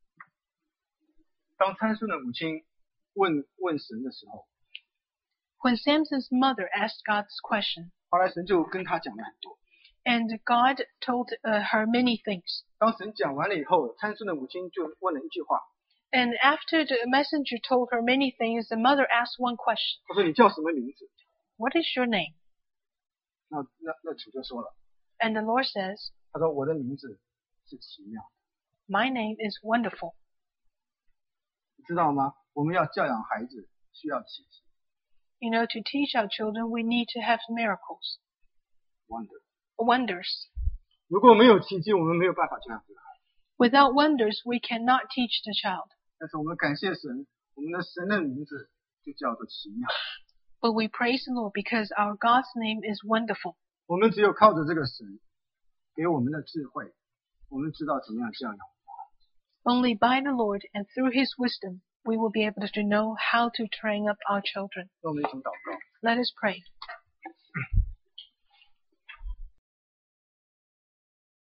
当参孙的母亲问神的时候， When Samson's mother asked God this question, 后来神就跟他讲了很多。 and God told her many things. 当神讲完了以后，参孙的母亲就问了一句话， And after the messenger told her many things, the mother asked one question. 她说你叫什么名字？ What is your name? 那主就说了， And the Lord says, 他说我的名字是奇妙， My name is wonderful. 你知道吗？我们要教养孩子需要奇迹。 You know, to teach our children, we need to have miracles. wonders. 如果没有奇迹，我们没有办法教养这个孩子。 Without wonders, we cannot teach the child. 但是我们感谢神，我们的神的名字就叫做奇妙。 But we praise the Lord because our God's name is wonderful. 我们只有靠着这个神给我们的智慧，我们知道怎么样教养。 Only by the Lord and through His wisdom, we will be able to know how to train up our children. 让我们一同祷告。 Let us pray.